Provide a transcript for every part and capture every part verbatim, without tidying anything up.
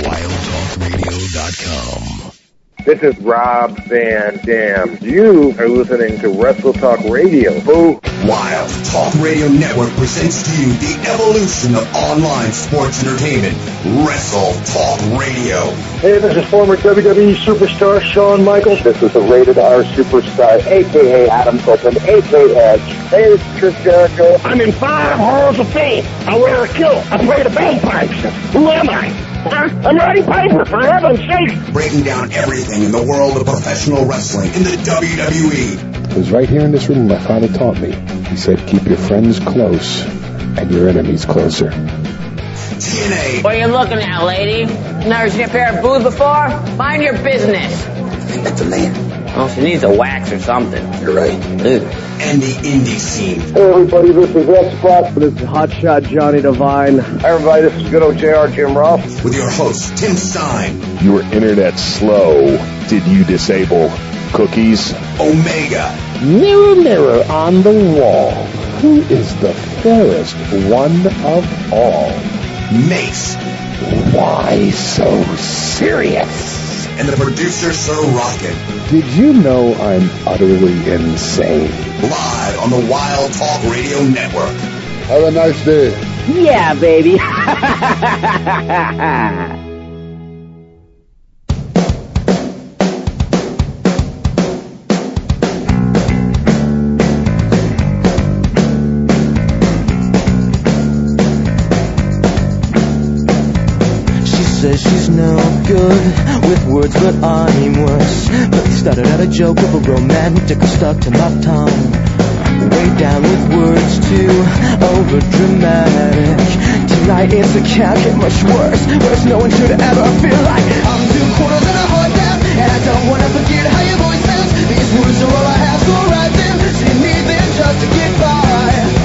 wild talk radio dot com. This is Rob Van Dam. You are listening to Wrestle Talk Radio. Boo! Wild Talk Radio Network presents to you the evolution of online sports entertainment. Wrestle Talk Radio. Hey, this is former W W E superstar Shawn Michaels. This is the Rated R superstar, a k a. Adam Copeland, a k a. Edge. Hey, this is Chris Jericho. I'm in five halls of fame. I wear a kilt. I play the bagpipes. Who am I? Huh? I'm Roddy Piper, for heaven's sake. Breaking down everything in the world of professional wrestling in the W W E. It was right here in this room my father taught me. He said, keep your friends close and your enemies closer. T N A. What are you looking at, lady? Never seen a pair of boots before? Mind your business. I think that's a man. Oh, she needs a wax or something. You're right. Ugh. And the indie scene. Hey, everybody, this is X-Pac. This is Hotshot Johnny Devine. Hey, everybody, this is good old J R Jim Ross. With your host, Tim Stein. Your internet slow. Did you disable cookies? Omega. Mirror, mirror on the wall. Who is the fairest one of all? Mace. Why so serious? And the producer, Sir Rockin'. Did you know I'm utterly insane? Live on the Wild Talk Radio Network. Have a nice day. Yeah, baby. Says she's no good with words, but I'm worse. But started out a joke of a romantic stuck to my tongue. Way down with words too over dramatic. Tonight it's a can't get much worse. Worse, no one should ever feel like I'm two quarters and a heart down, and I don't wanna forget how your voice sounds. These words are all I have, so write them. So you need them just to get by.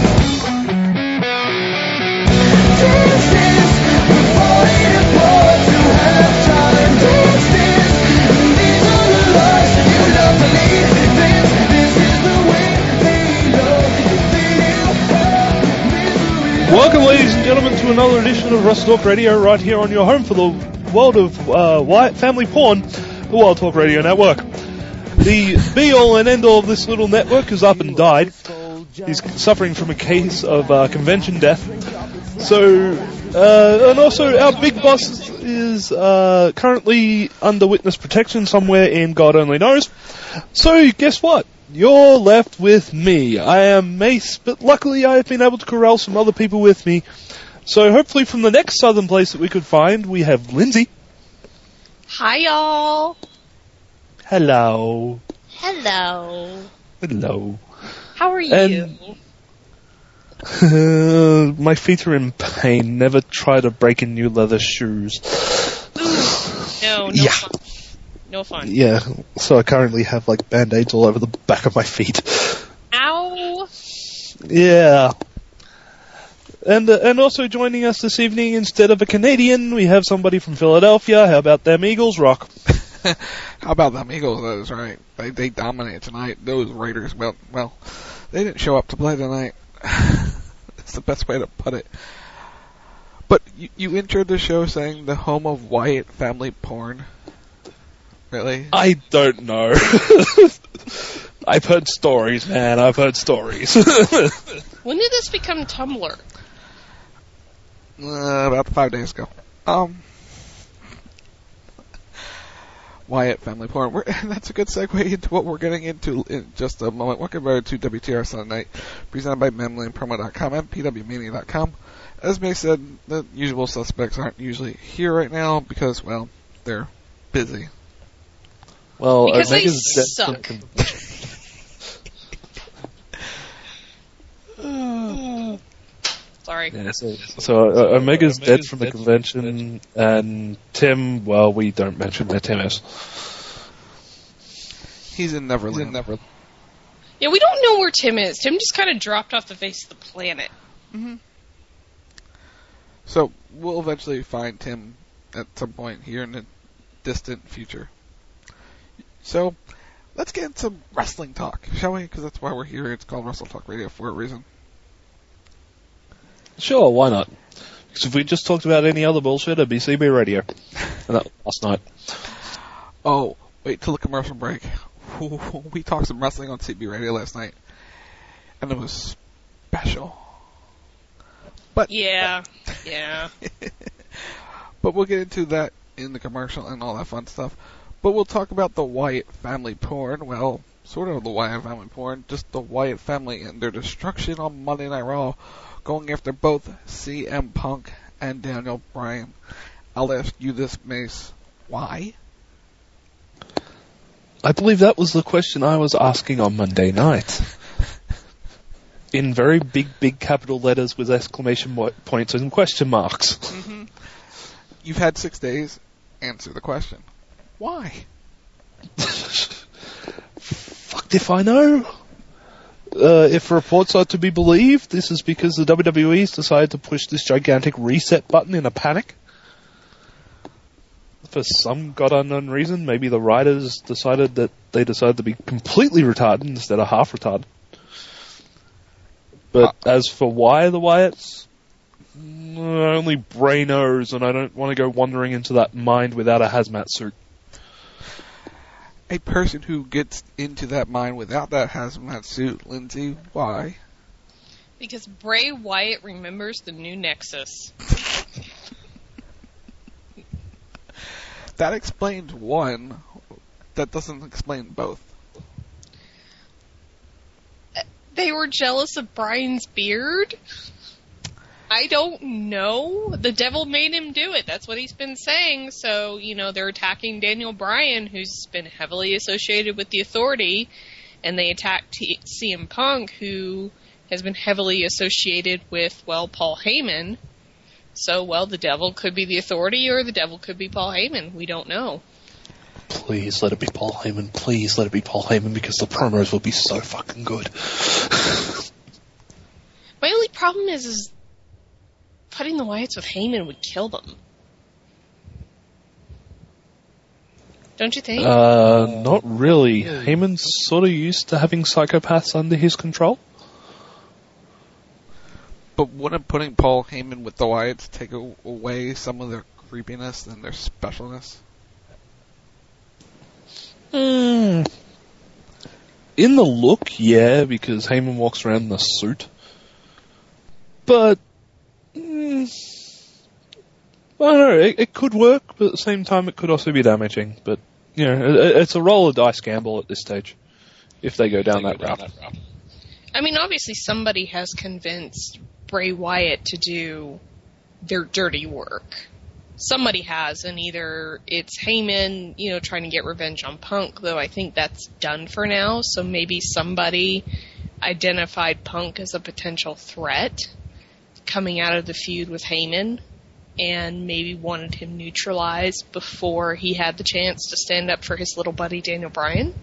Dance, dance, we're falling apart. To have time, dance, dance. These are the lies that you love to lead. Dance, this is the way they love. Welcome, ladies and gentlemen, to another edition of Wrestle Talk Radio, right here on your home for the world of uh, white family porn, the Wild Talk Radio Network. The be-all and end-all of this little network is up and died. He's suffering from a case of uh, convention death. So, uh, and also our big boss is uh, currently under witness protection somewhere in God only knows. So, guess what? You're left with me. I am Mace, but luckily I have been able to corral some other people with me. So hopefully from the next southern place that we could find, we have Lindsay. Hi, y'all. Hello. Hello. Hello. How are you? And, uh, my feet are in pain. Never try to break in new leather shoes. no, no yeah. fun. No fun. Yeah, so I currently have like band-aids all over the back of my feet. Ow. Yeah. And uh, and also joining us this evening, instead of a Canadian, we have somebody from Philadelphia. How about them Eagles, Rock? How about them Eagles? That is right. They they dominated tonight. Those Raiders, well, well, they didn't show up to play tonight. That's the best way to put it. But you, you entered the show saying the home of Wyatt family porn. Really? I don't know. I've heard stories, man. I've heard stories. When did this become Tumblr? Uh, about five days ago. Um, Wyatt family porn. We're, that's a good segue into what we're getting into in just a moment. Welcome back to W T R Sunday Night, presented by Memley and Promo dot com and P W Mania dot com. As May said, the usual suspects aren't usually here right now because, well, they're busy. Well, because they Omega's suck. Sorry. Yeah, so so uh, Omega's dead from the convention, and Tim, well, we don't mention where Tim is. He's in Neverland. He's in Neverland. Yeah, we don't know where Tim is. Tim just kind of dropped off the face of the planet. Mm-hmm. So, we'll eventually find Tim at some point here in the distant future. So, let's get into wrestling talk, shall we? Because that's why we're here. It's called Wrestle Talk Radio for a reason. Sure, why not? Because if we just talked about any other bullshit, it'd be C B Radio. And that was last night. Oh, wait till the commercial break. We talked some wrestling on C B Radio last night, and it was special. But yeah, yeah. But we'll get into that in the commercial and all that fun stuff. But we'll talk about the Wyatt family porn. Well, sort of the Wyatt family porn, just the Wyatt family and their destruction on Monday Night Raw, going after both C M Punk and Daniel Bryan. I'll ask you this, Mace. Why? I believe that was the question I was asking on Monday night. In very big, big capital letters with exclamation points and question marks. Mm-hmm. You've had six days. Answer the question. Why? Fucked if I know. Uh, if reports are to be believed, this is because the W W E's decided to push this gigantic reset button in a panic. For some god unknown reason, maybe the writers decided that they decided to be completely retarded instead of half retarded. But uh, as for why the Wyatts, only Bray knows, and I don't want to go wandering into that mind without a hazmat suit. A person who gets into that mind without that hazmat suit, Lindsay, why? Because Bray Wyatt remembers the new Nexus. That explains one. That doesn't explain both. They were jealous of Bryan's beard? I don't know. The devil made him do it. That's what he's been saying. So, you know, they're attacking Daniel Bryan, who's been heavily associated with the Authority, and they attacked T- C M Punk, who has been heavily associated with, well, Paul Heyman. So, well, the devil could be the Authority or the devil could be Paul Heyman. We don't know. Please let it be Paul Heyman. Please let it be Paul Heyman because the promos will be so fucking good. My only problem is, is putting the Wyatts with Heyman would kill them. Don't you think? Uh, not really. Heyman's sort of used to having psychopaths under his control. But wouldn't putting Paul Heyman with the Wyatts take a- away some of their creepiness and their specialness? Mm. In the look, yeah, because Heyman walks around in a suit. But, mm, I don't know, it, it could work, but at the same time it could also be damaging. But, you know, it, it's a roll of dice gamble at this stage, if they go down, they that, go route. down that route. I mean, obviously somebody has convinced Bray Wyatt to do their dirty work. Somebody has, and either it's Heyman, you know, trying to get revenge on Punk, though I think that's done for now, so maybe somebody identified Punk as a potential threat coming out of the feud with Heyman, and maybe wanted him neutralized before he had the chance to stand up for his little buddy Daniel Bryan.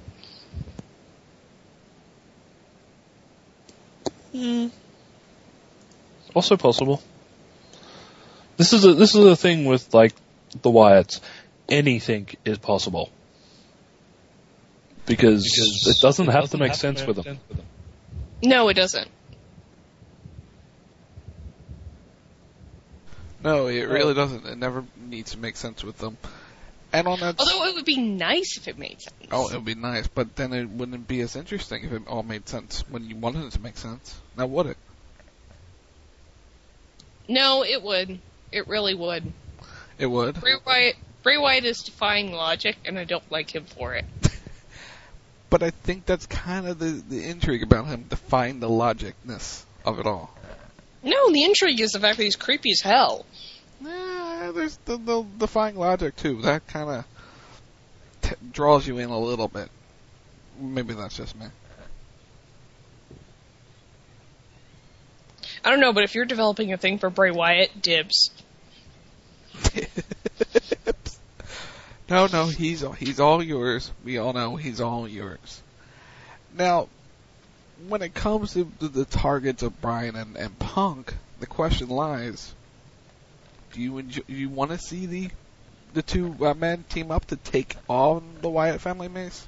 Mm. Also possible. This is a this is a thing with like the Wyatts. Anything is possible because, because it doesn't it have doesn't to make have sense to with them. Sense with them. No, it doesn't. No, it really doesn't. It never needs to make sense with them. And on that, although it would be nice if it made sense. Oh, it would be nice, but then it wouldn't be as interesting if it all made sense when you wanted it to make sense. Now, would it? No, it would. It really would. It would? Bray Wyatt, Bray Wyatt is defying logic, and I don't like him for it. But I think that's kind of the, the intrigue about him, defying the logicness of it all. No, the intrigue is the fact that he's creepy as hell. Nah, there's the, the defying logic, too. That kind of t- draws you in a little bit. Maybe that's just me. I don't know, but if you're developing a thing for Bray Wyatt, dibs. No, no, he's he's all yours. We all know he's all yours. Now, when it comes to the, the targets of Bryan and, and Punk, the question lies: Do you enjoy, do you want to see the the two uh, men team up to take on the Wyatt family, Mace?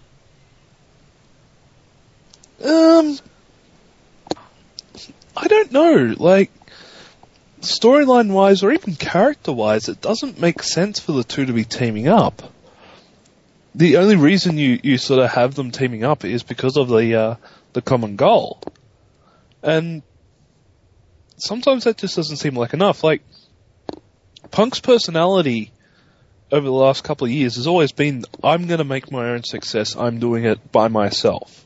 Um. I don't know, like, storyline-wise or even character-wise, it doesn't make sense for the two to be teaming up. The only reason you, you sort of have them teaming up is because of the uh, the common goal. And sometimes that just doesn't seem like enough. Like, Punk's personality over the last couple of years has always been, I'm going to make my own success, I'm doing it by myself.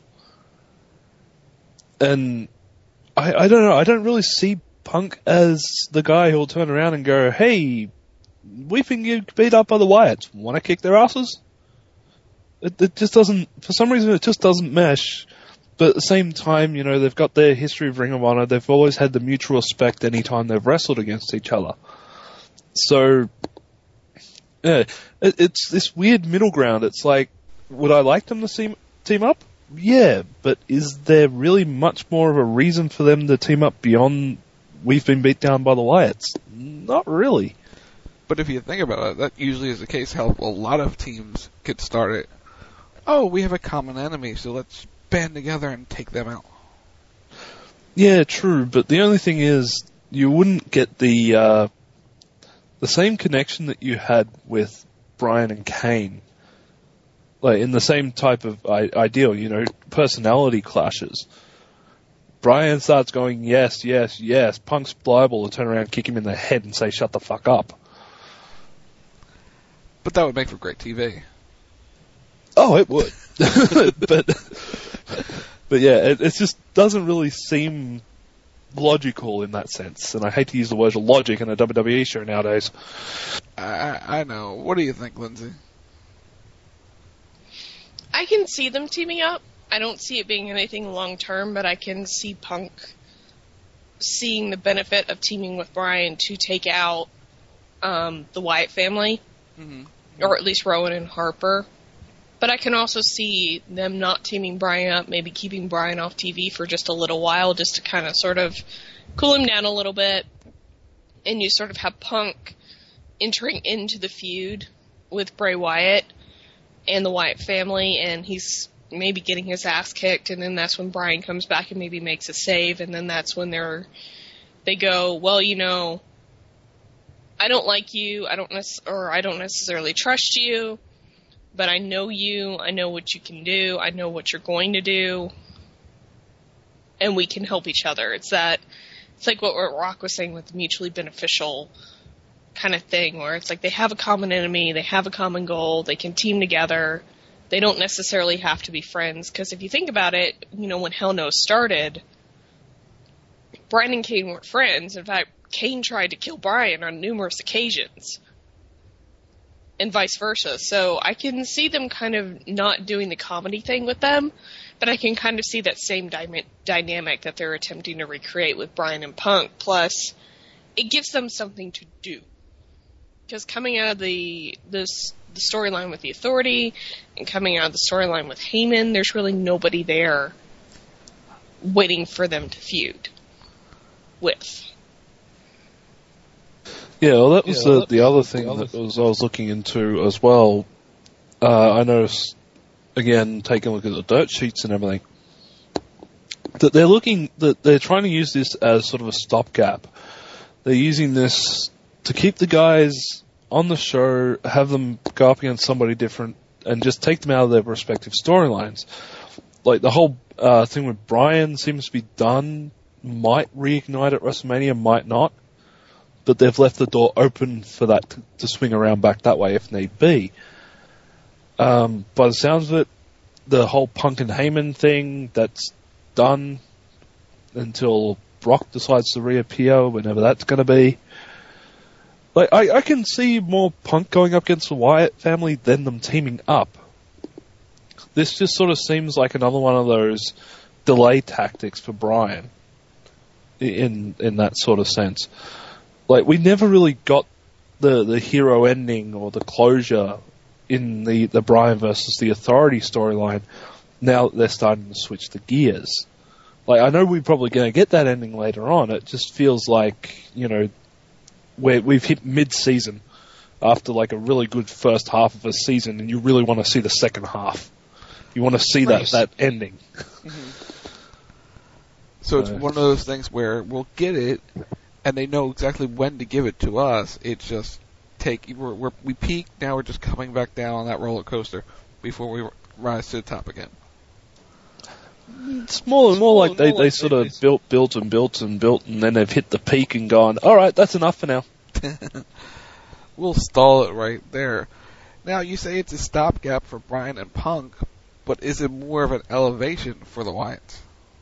And I, I don't know, I don't really see Punk as the guy who'll turn around and go, hey, we've been beat up by the Wyatts, want to kick their asses? It, it just doesn't, for some reason it just doesn't mesh. But at the same time, you know, they've got their history of Ring of Honor, they've always had the mutual respect any time they've wrestled against each other. So, yeah, it, it's this weird middle ground. It's like, would I like them to team, team up? Yeah, but is there really much more of a reason for them to team up beyond we've been beat down by the Wyatts? Not really. But if you think about it, that usually is the case how a lot of teams get started. Oh, we have a common enemy, so let's band together and take them out. Yeah, true, but the only thing is, you wouldn't get the uh, the same connection that you had with Bryan and Kane. Like, in the same type of I- ideal, you know, personality clashes. Bryan starts going, yes, yes, yes. Punk's liable to turn around, kick him in the head and say, shut the fuck up. But that would make for great T V. Oh, it would. but, but yeah, it, it just doesn't really seem logical in that sense. And I hate to use the word logic in a W W E show nowadays. I, I know. What do you think, Lindsay? I can see them teaming up. I don't see it being anything long term, but I can see Punk seeing the benefit of teaming with Bryan to take out um, the Wyatt family, mm-hmm. or at least Rowan and Harper. But I can also see them not teaming Bryan up, maybe keeping Bryan off T V for just a little while, just to kind of sort of cool him down a little bit, and you sort of have Punk entering into the feud with Bray Wyatt and the Wyatt family, and he's maybe getting his ass kicked, and then that's when Bryan comes back and maybe makes a save, and then that's when they're they go, well, you know, I don't like you, I don't nec- or I don't necessarily trust you, but I know you, I know what you can do, I know what you're going to do, and we can help each other. It's that, it's like what Rock was saying with the mutually beneficial kind of thing, where it's like they have a common enemy, they have a common goal, they can team together, they don't necessarily have to be friends, because if you think about it, you know, when Hell No started, Bryan and Kane weren't friends. In fact, Kane tried to kill Bryan on numerous occasions. And vice versa. So I can see them kind of not doing the comedy thing with them, but I can kind of see that same dy- dynamic that they're attempting to recreate with Bryan and Punk. Plus, it gives them something to do. Because coming out of the this the storyline with the Authority and coming out of the storyline with Heyman, there's really nobody there waiting for them to feud with. Yeah, well, that was yeah, the, that the other was thing the other that was I was looking into as well. Uh, I noticed, again, taking a look at the dirt sheets and everything, that they're looking, that they're trying to use this as sort of a stopgap. They're using this to keep the guys on the show, have them go up against somebody different, and just take them out of their respective storylines. Like, the whole uh, thing with Bryan seems to be done, might reignite at WrestleMania, might not. But they've left the door open for that to, to swing around back that way if need be. Um, by the sounds of it, the whole Punk and Heyman thing, that's done until Brock decides to reappear, whenever that's going to be. Like, I, I can see more Punk going up against the Wyatt family than them teaming up. This just sort of seems like another one of those delay tactics for Bryan, in in that sort of sense. Like, we never really got the, the hero ending or the closure in the, the Bryan versus the Authority storyline. Now that they're starting to switch the gears. Like, I know we're probably going to get that ending later on. It just feels like, you know, we're, we've hit mid-season after, like, a really good first half of a season, and you really want to see the second half. You want to see that, that ending. Mm-hmm. So it's one of those things where we'll get it, and they know exactly when to give it to us. It's just take we're, we're, we peak, now we're just coming back down on that roller coaster before we rise to the top again. It's more and more like they, they sort of built, built and built and built, and then they've hit the peak and gone, all right, that's enough for now. We'll stall it right there. Now, you say it's a stopgap for Bryan and Punk, but is it more of an elevation for the Wyatts?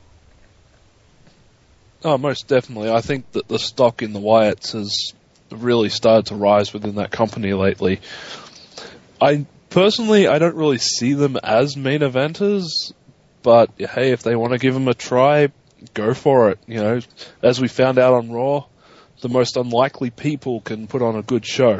Oh, most definitely. I think that the stock in the Wyatts has really started to rise within that company lately. I personally, I don't really see them as main eventers, but hey, if they want to give them a try, go for it. You know, as we found out on Raw, the most unlikely people can put on a good show.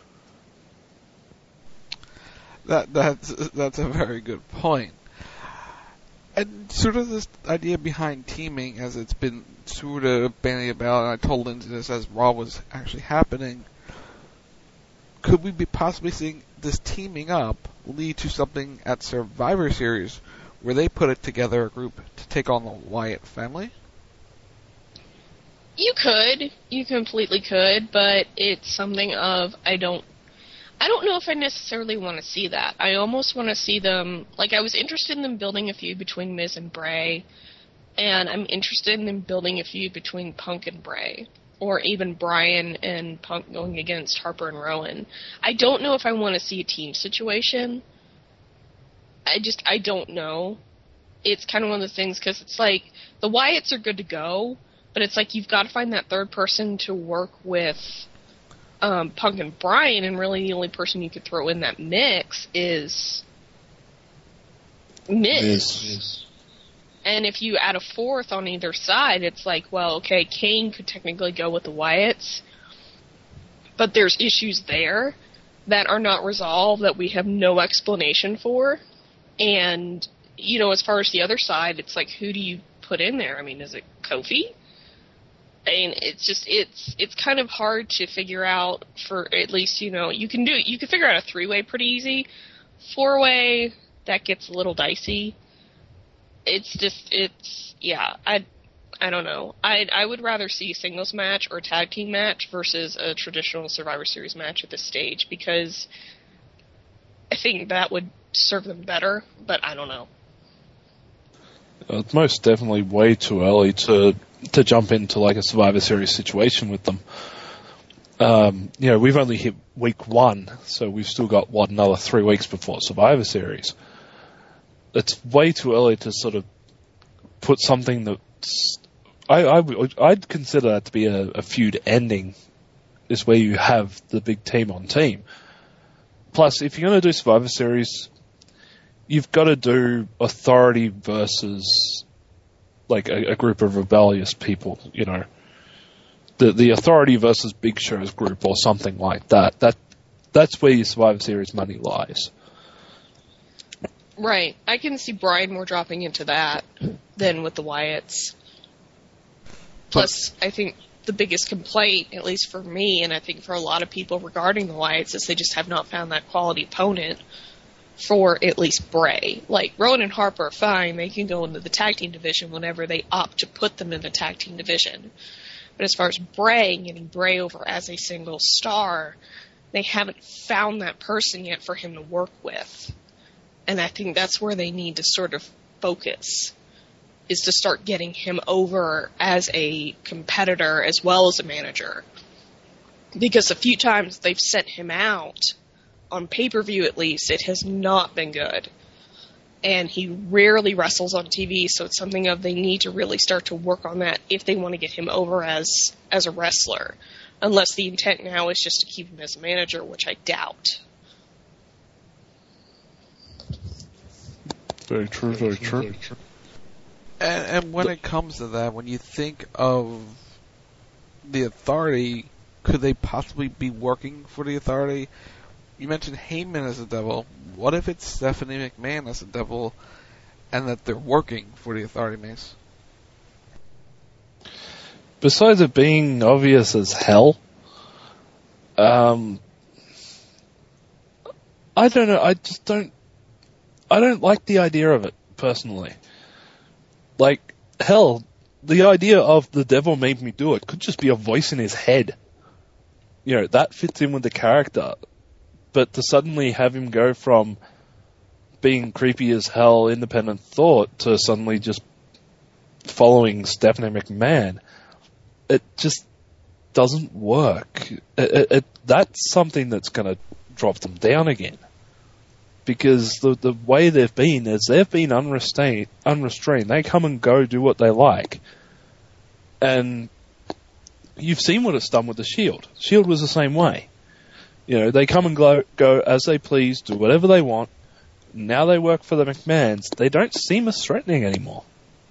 That that's that's a very good point. And sort of this idea behind teaming, as it's been sort of bandied about, and I told Lindsay this as Raw was actually happening, could we be possibly seeing this teaming up lead to something at Survivor Series where they put it together a group to take on the Wyatt family? You could. You completely could, but it's something of, I don't I don't know if I necessarily want to see that. I almost want to see them, like, I was interested in them building a feud between Miz and Bray, and I'm interested in them building a feud between Punk and Bray, or even Bryan and Punk going against Harper and Rowan. I don't know if I want to see a team situation. I just, I don't know. It's kind of one of those things, because it's like, the Wyatts are good to go, but it's like you've got to find that third person to work with Um, Punk and Bryan, and really the only person you could throw in that mix is Miz. Miz. And if you add a fourth on either side, it's like, well, okay, Kane could technically go with the Wyatts, but there's issues there that are not resolved that we have no explanation for. And, you know, as far as the other side, it's like, who do you put in there? I mean, is it Kofi? And it's just, it's it's kind of hard to figure out for at least, you know, you can do, you can figure out a three-way pretty easy. Four-way, that gets a little dicey. It's just, it's, yeah, I I don't know. I I would rather see a singles match or a tag team match versus a traditional Survivor Series match at this stage, because I think that would serve them better, but I don't know. It's most definitely way too early to to jump into like a Survivor Series situation with them. Um, you know, we've only hit week one, so we've still got, what, another three weeks before Survivor Series. It's way too early to sort of put something that's... I, I, I'd consider that to be a, a feud ending, is where you have the big team on team. Plus, if you're going to do Survivor Series, you've got to do Authority versus like a, a group of rebellious people, you know. The the Authority versus Big Show's group or something like that. That that's where your Survivor Series money lies. Right. I can see Bryan more dropping into that than with the Wyatts. Plus, I think the biggest complaint, at least for me, and I think for a lot of people regarding the Wyatts, is they just have not found that quality opponent for at least Bray. Like, Rowan and Harper are fine. They can go into the tag team division whenever they opt to put them in the tag team division. But as far as Bray, getting Bray over as a single star, they haven't found that person yet for him to work with. And I think that's where they need to sort of focus, is to start getting him over as a competitor as well as a manager. Because a few times they've sent him out, on pay-per-view at least, it has not been good. And he rarely wrestles on T V, so it's something of they need to really start to work on that if they want to get him over as as a wrestler. Unless the intent now is just to keep him as a manager, which I doubt. Very true, very true. Very true. And, and when it comes to that, when you think of the Authority, could they possibly be working for the Authority? You mentioned Heyman as a devil. What if it's Stephanie McMahon as a devil, and that they're working for the Authority, Mace? Besides it being obvious as hell, um, I don't know. I just don't. I don't like the idea of it personally. Like, hell, the idea of the devil made me do it could just be a voice in his head. You know, that fits in with the character. But to suddenly have him go from being creepy as hell, independent thought, to suddenly just following Stephanie McMahon, it just doesn't work. It, it, it, that's something that's going to drop them down again. Because the the way they've been is they've been unrestrained, unrestrained. They come and go, do what they like. And you've seen what it's done with the Shield. Shield was the same way. You know, they come and go, go as they please, do whatever they want. Now they work for the McMahons. They don't seem as threatening anymore.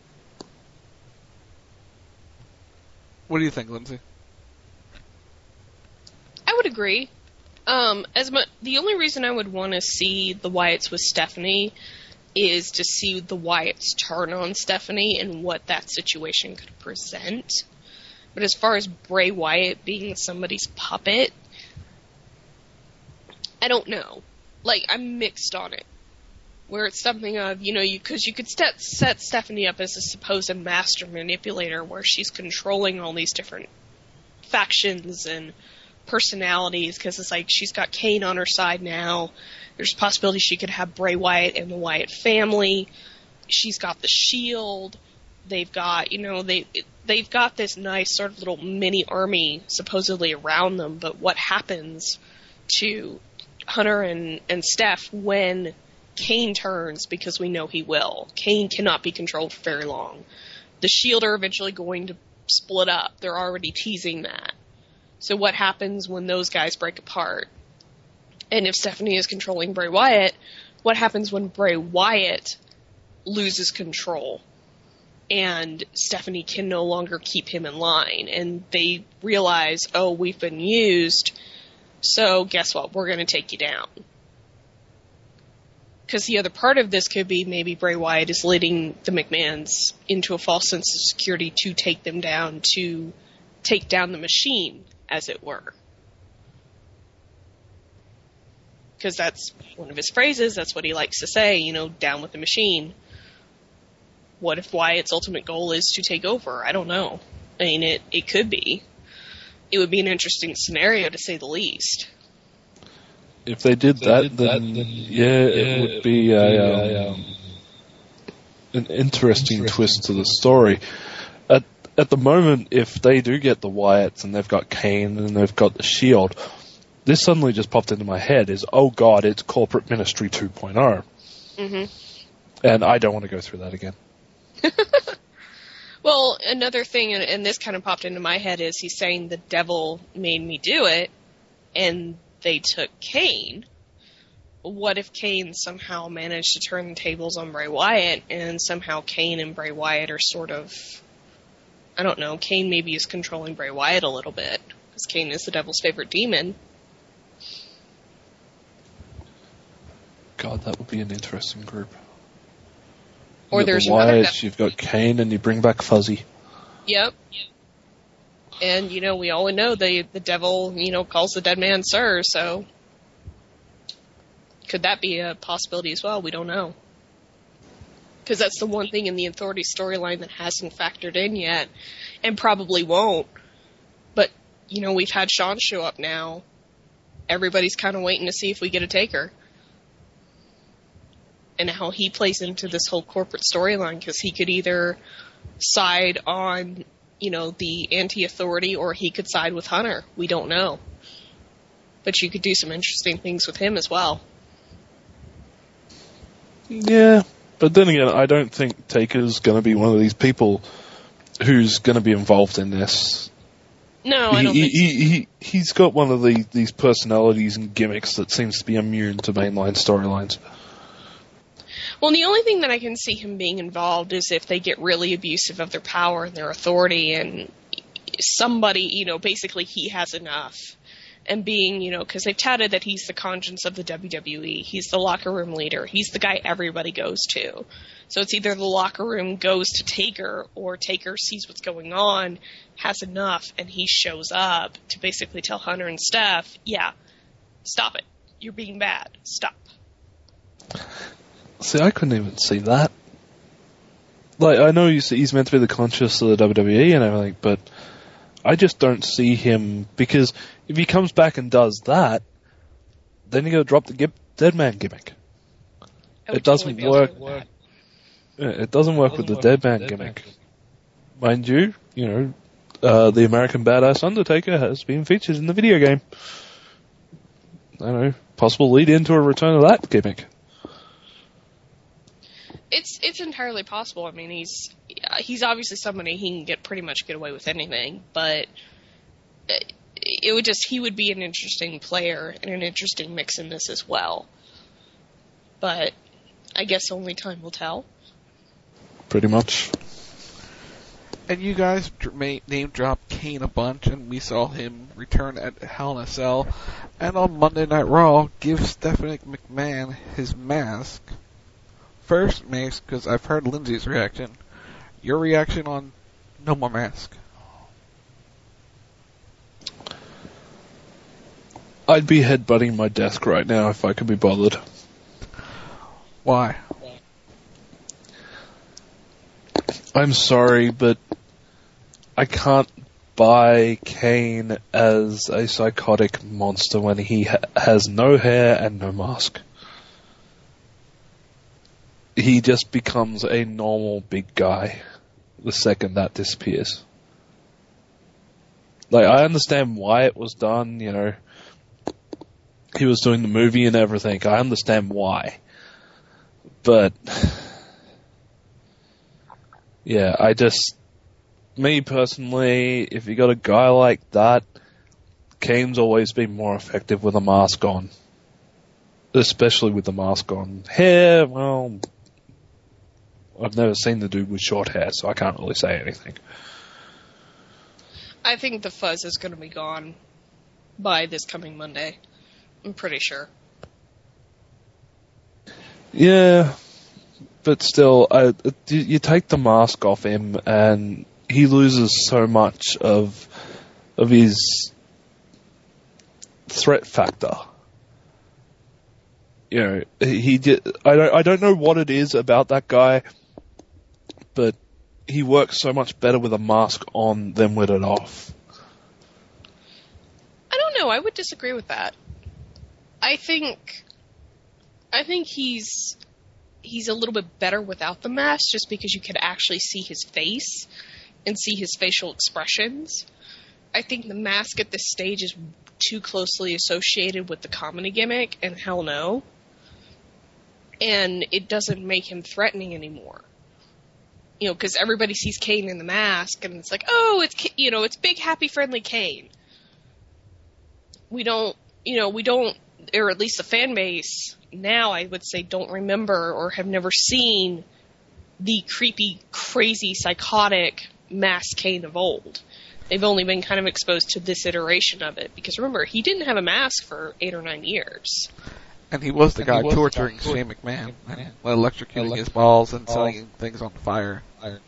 What do you think, Lindsay? I would agree. Um, as mu- the only reason I would want to see the Wyatts with Stephanie is to see the Wyatts turn on Stephanie and what that situation could present. But as far as Bray Wyatt being somebody's puppet, I don't know. Like, I'm mixed on it. Where it's something of, you know, you because you could set, set Stephanie up as a supposed master manipulator where she's controlling all these different factions and personalities, because it's like she's got Kane on her side now. There's a possibility she could have Bray Wyatt and the Wyatt family. She's got the Shield. They've got, you know, they they've got this nice sort of little mini army supposedly around them. But what happens to Hunter and, and Steph when Kane turns, because we know he will. Kane cannot be controlled for very long. The Shield are eventually going to split up. They're already teasing that. So what happens when those guys break apart? And if Stephanie is controlling Bray Wyatt, what happens when Bray Wyatt loses control and Stephanie can no longer keep him in line? And they realize, oh, we've been used, so guess what? We're going to take you down. Because the other part of this could be maybe Bray Wyatt is leading the McMahons into a false sense of security to take them down, to take down the machine, as it were. Because that's one of his phrases, that's what he likes to say, you know, down with the machine. What if Wyatt's ultimate goal is to take over? I don't know. I mean, it, it could be. It would be an interesting scenario, to say the least. If they did, if they that, did then, that, then yeah, yeah, it would be a, um, an interesting, interesting twist to the story. At at the moment, if they do get the Wyatts and they've got Kane and they've got the Shield, this suddenly just popped into my head is, oh god, it's Corporate Ministry two point oh. Mm-hmm. And I don't want to go through that again. Well, another thing, and, and this kind of popped into my head, is he's saying the devil made me do it, and they took Kane. What if Kane somehow managed to turn the tables on Bray Wyatt, and somehow Kane and Bray Wyatt are sort of, I don't know, Kane maybe is controlling Bray Wyatt a little bit, because Kane is the devil's favorite demon. God, that would be an interesting group. Or you've there's the Wyatts, you've got Kane, and you bring back Fuzzy. Yep. And, you know, we all know the the devil, you know, calls the dead man sir, so could that be a possibility as well? We don't know. Because that's the one thing in the Authority storyline that hasn't factored in yet, and probably won't. But, you know, we've had Sean show up now. Everybody's kind of waiting to see if we get a taker. And how he plays into this whole corporate storyline, because he could either side on, you know, the anti-authority, or he could side with Hunter. We don't know. But you could do some interesting things with him as well. Yeah, but then again, I don't think Taker's going to be one of these people who's going to be involved in this. No, I don't he, think so. He, he, he's got one of the, these personalities and gimmicks that seems to be immune to mainline storylines. Well, the only thing that I can see him being involved is if they get really abusive of their power and their authority, and somebody, you know, basically he has enough. And being, you know, because they've touted that he's the conscience of the W W E. He's the locker room leader. He's the guy everybody goes to. So it's either the locker room goes to Taker, or Taker sees what's going on, has enough, and he shows up to basically tell Hunter and Steph, yeah, stop it. You're being bad. Stop. See, I couldn't even see that. like, I know he's, he's meant to be the conscience of the W W E and everything, but I just don't see him, because if he comes back and does that, then you got to drop the gib- dead man gimmick. It doesn't work. work. Yeah, it doesn't work it doesn't with work the dead man dead gimmick. Man. Mind you, you know, uh, the American Badass Undertaker has been featured in the video game. I don't know, possible lead into a return of that gimmick. It's it's entirely possible. I mean, he's he's obviously somebody he can get pretty much get away with anything, but it, it would just he would be an interesting player and an interesting mix in this as well. But I guess only time will tell. Pretty much. And you guys name dropped Kane a bunch, and we saw him return at Hell in a Cell. And on Monday Night Raw, give Stephanie McMahon his mask. First, Mace, because I've heard Lindsay's reaction. Your reaction on No More Mask? I'd be headbutting my desk right now if I could be bothered. Why? I'm sorry, but I can't buy Kane as a psychotic monster when he ha- has no hair and no mask. He just becomes a normal big guy the second that disappears. Like, I understand why it was done, you know. He was doing the movie and everything. I understand why. But, yeah, I just, me personally, if you got a guy like that, Kane's always been more effective with a mask on. Especially with the mask on. Hair, well, I've never seen the dude with short hair, so I can't really say anything. I think the fuzz is going to be gone by this coming Monday. I'm pretty sure. Yeah, but still, I, you take the mask off him, and he loses so much of of his threat factor. You know, he did. I don't. I don't know what it is about that guy, but he works so much better with a mask on than with it off. I don't know. I would disagree with that. I think. I think he's he's a little bit better without the mask, just because you can actually see his face and see his facial expressions. I think the mask at this stage is too closely associated with the comedy gimmick, and hell no. And it doesn't make him threatening anymore. You know, because everybody sees Kane in the mask, and it's like, oh, it's, you know, it's big, happy, friendly Kane. We don't, you know, we don't, or at least the fan base now, I would say, don't remember or have never seen the creepy, crazy, psychotic masked Kane of old. They've only been kind of exposed to this iteration of it. Because remember, he didn't have a mask for eight or nine years. And he was the and guy was torturing the guy Shane McMahon, and electrocuting his balls and setting things on fire.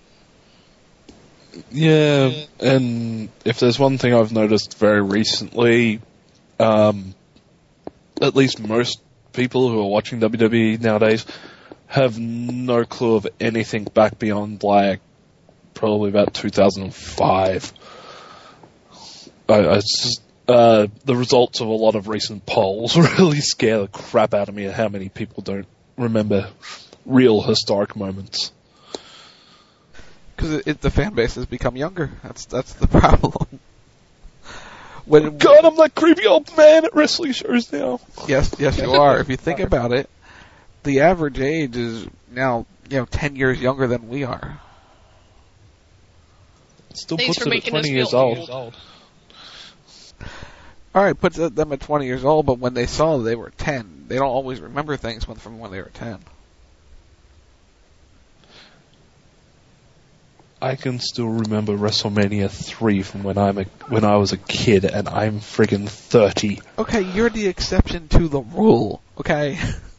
Yeah, and if there's one thing I've noticed very recently, um, at least most people who are watching W W E nowadays have no clue of anything back beyond, like, probably about two thousand five. I, I just, uh, the results of a lot of recent polls really scare the crap out of me at how many people don't remember real historic moments. Because it, it, the fan base has become younger. That's that's the problem. When, oh God, I'm that creepy old man at wrestling shows now. Yes, yes, you are. If you think about it, the average age is now, you know, ten years younger than we are. It still Thanks puts for it at making twenty us years feel old. old. All right, puts them at twenty years old, but when they saw they were ten, they don't always remember things when, from when they were ten. I can still remember WrestleMania three from when I'm a, when I was a kid, and I'm friggin' thirty. Okay, you're the exception to the rule, okay?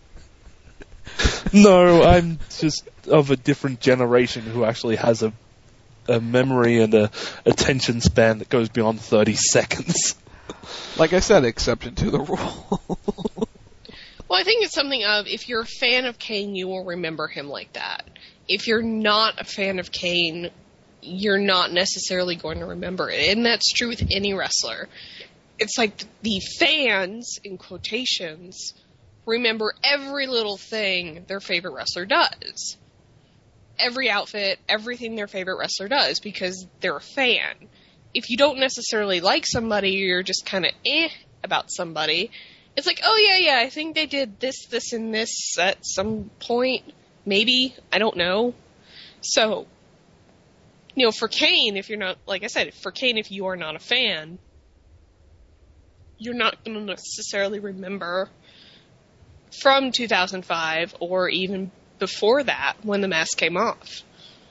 No, I'm just of a different generation who actually has a a memory and a attention span that goes beyond thirty seconds. Like I said, exception to the rule. Well, I think it's something of, if you're a fan of Kane, you will remember him like that. if you're not a fan of Kane, you're not necessarily going to remember it. And that's true with any wrestler. It's like the fans, in quotations, remember every little thing their favorite wrestler does. Every outfit, everything their favorite wrestler does, because they're a fan. If you don't necessarily like somebody, you're just kind of eh about somebody, it's like, oh yeah, yeah, I think they did this, this, and this at some point. Maybe. I don't know. So, you know, for Kane, if you're not, like I said, for Kane, if you are not a fan, you're not going to necessarily remember from two thousand five or even before that when the mask came off.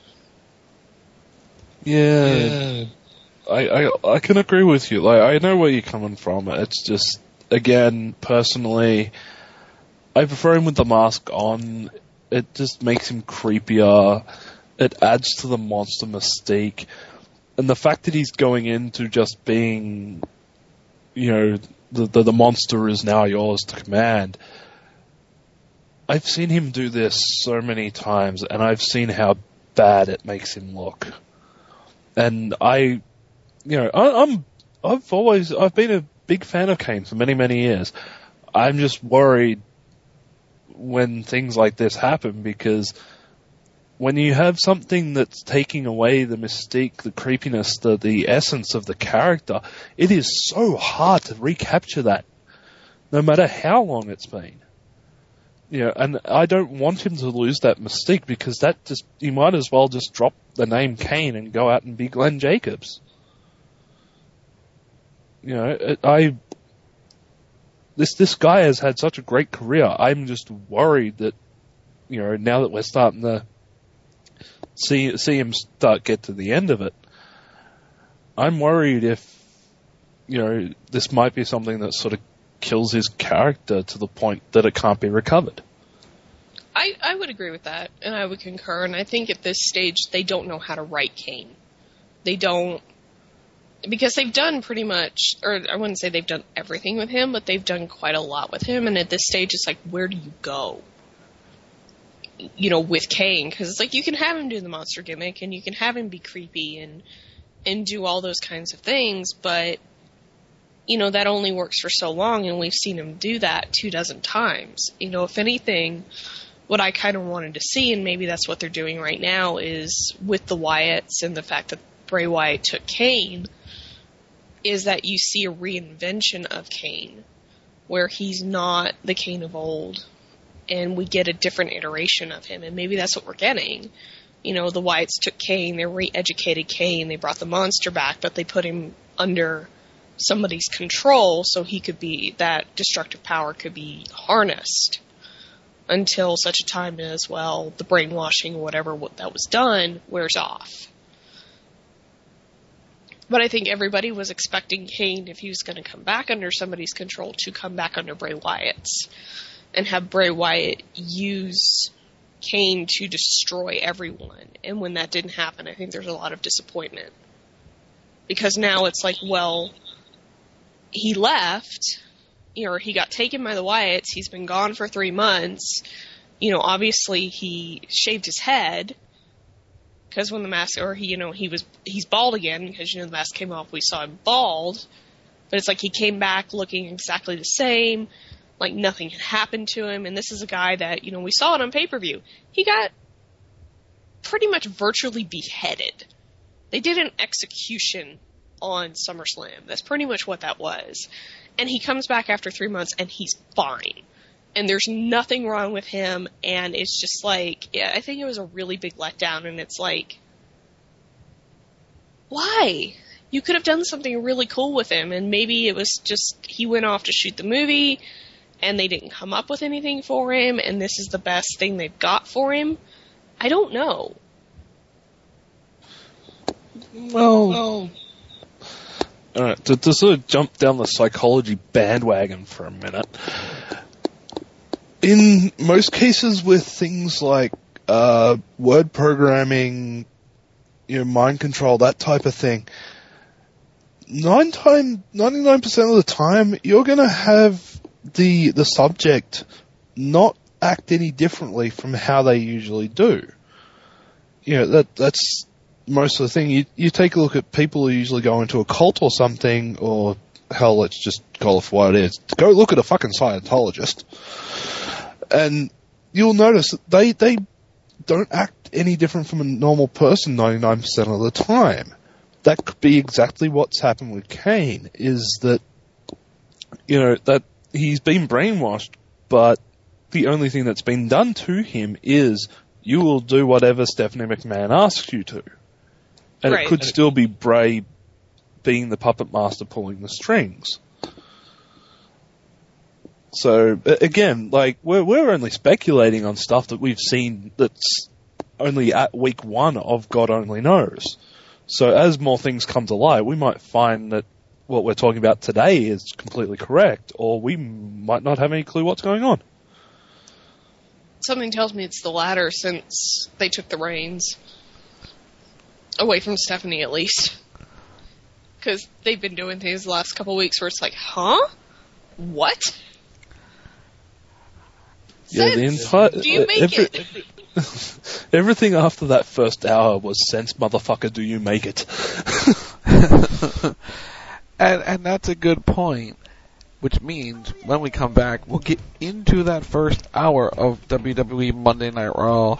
Yeah. yeah. I, I I can agree with you. Like, I know where you're coming from. It's just, again, personally, I prefer him with the mask on. It just makes him creepier. It adds to the monster mystique. And the fact that he's going into just being, you know, the, the, the monster is now yours to command. I've seen him do this so many times, and I've seen how bad it makes him look. And I, you know, I, I'm, I've always, I've been a big fan of Kane for many, many years. I'm just worried when things like this happen, because when you have something that's taking away the mystique, the creepiness, the, the essence of the character, it is so hard to recapture that, no matter how long it's been. You know, and I don't want him to lose that mystique, because that just, you might as well just drop the name Kane and go out and be Glenn Jacobs. You know, it, I, this, this guy has had such a great career. I'm just worried that, you know, now that we're starting to see, see him start get to the end of it, I'm worried if, you know, this might be something that sort of kills his character to the point that it can't be recovered. I, I would agree with that, and I would concur, and I think at this stage they don't know how to write Kane. They don't, because they've done pretty much, or I wouldn't say they've done everything with him, but they've done quite a lot with him, and at this stage it's like, where do you go? You know, with Kane, because it's like, you can have him do the monster gimmick, and you can have him be creepy, and, and do all those kinds of things, but you know, that only works for so long, and we've seen him do that two dozen times. You know, if anything, what I kind of wanted to see, and maybe that's what they're doing right now, is with the Wyatts and the fact that Bray Wyatt took Kane, is that you see a reinvention of Kane, where he's not the Kane of old, and we get a different iteration of him, and maybe that's what we're getting. You know, the Wyatts took Kane, they re-educated Kane, they brought the monster back, but they put him under somebody's control so he could be, that destructive power could be harnessed until such a time as, well, the brainwashing or whatever that was done wears off. But I think everybody was expecting Kane, if he was going to come back under somebody's control, to come back under Bray Wyatt's and have Bray Wyatt use Kane to destroy everyone. And when that didn't happen, I think there's a lot of disappointment. Because now it's like, well, he left, you know, or he got taken by the Wyatts, he's been gone for three months, you know, obviously he shaved his head, because when the mask, or he, you know, he was, he's bald again, because, you know, the mask came off, we saw him bald, but it's like he came back looking exactly the same, like nothing had happened to him, and this is a guy that, you know, we saw it on pay-per-view, he got pretty much virtually beheaded. They did an execution on SummerSlam. That's pretty much what that was. And he comes back after three months and he's fine. And there's nothing wrong with him, and it's just like, yeah, I think it was a really big letdown, and it's like, why? You could have done something really cool with him, and maybe it was just, he went off to shoot the movie, and they didn't come up with anything for him, and this is the best thing they've got for him. I don't know. Well, well alright, to, to sort of jump down the psychology bandwagon for a minute, in most cases with things like uh, word programming, you know, mind control, that type of thing, nine time, ninety-nine percent of the time, you're going to have the the subject not act any differently from how they usually do. you know, that that's most of the thing. You, you take a look at people who usually go into a cult or something, or hell, let's just call it for what it is. Go look at a fucking Scientologist, and you'll notice that they, they don't act any different from a normal person ninety-nine percent of the time. That could be exactly what's happened with Kane, is that, you know, that he's been brainwashed, but the only thing that's been done to him is you will do whatever Stephanie McMahon asks you to. And right. It could still be Bray being the puppet master pulling the strings. So, again, like, we're, we're only speculating on stuff that we've seen that's only at week one of God Only Knows. So as more things come to light, we might find that what we're talking about today is completely correct, or we might not have any clue what's going on. Something tells me it's the latter, since they took the reins away from Stephanie, at least. Because they've been doing things the last couple of weeks where it's like, huh? What? Yeah, the entire, do you make every, it? Every, everything after that first hour was sense, motherfucker, do you make it? and and that's a good point, which means when we come back, we'll get into that first hour of W W E Monday Night Raw,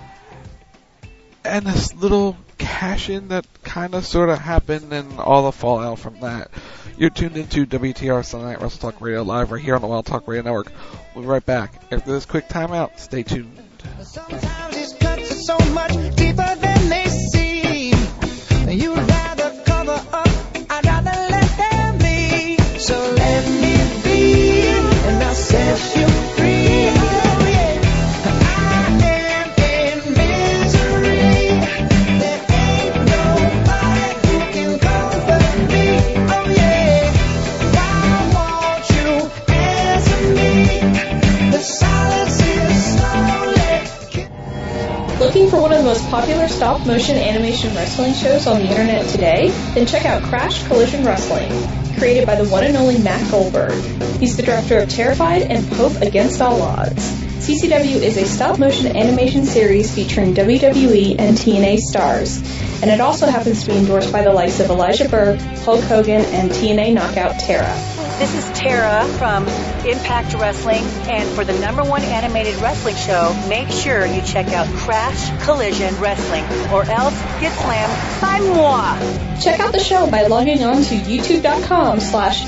and this little cash-in that kind of sort of happened and all the fallout from that. You're tuned into W T R Sunday Night Wrestle Talk Radio Live right here on the Wild Talk Radio Network. We'll be right back after this quick timeout. Stay tuned. Sometimes these cuts are so much deeper than they seem. You'd rather cover up, I'd rather let them be. So let me be, and I'll set you free. Oh yeah, I am in misery. There ain't nobody who can comfort me. Oh yeah, why won't you answer me? The silence is slowly. Looking for one of the most popular stop-motion animation wrestling shows on the internet today? Then check out Crash Collision Wrestling, created by the one and only Matt Goldberg. He's the director of Terrified and Pope Against All Odds. C C W is a stop-motion animation series featuring W W E and T N A stars, and it also happens to be endorsed by the likes of Elijah Burke, Hulk Hogan, and T N A knockout Tara. This is Tara from Impact Wrestling, and for the number one animated wrestling show, make sure you check out Crash Collision Wrestling, or else get slammed by moi. Check out the show by logging on to youtube.com slash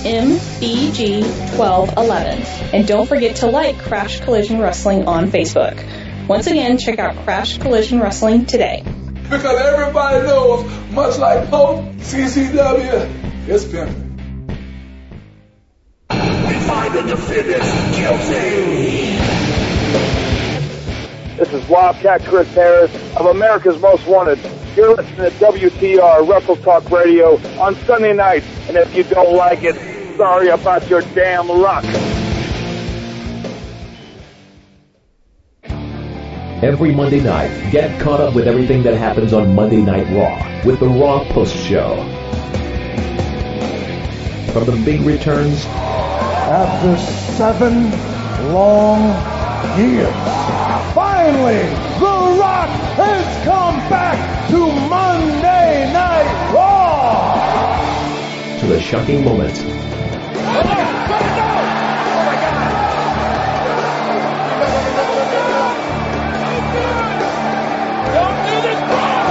mbg1211, and don't forget to like Crash Collision Wrestling on Facebook. Once again, check out Crash Collision Wrestling today. Because everybody knows, much like Pope, C C W is pimping. Find the defendants guilty. This is Wildcat Chris Harris of America's Most Wanted. You're listening to W T R Wrestle Talk Radio on Sunday nights, and if you don't like it, sorry about your damn luck. Every Monday night, get caught up with everything that happens on Monday Night Raw with the Raw Post Show. From the big returns, after seven long years, finally, The Rock has come back to Monday Night Raw! To the shocking moments. Oh, let it go! Oh my God! Don't do this,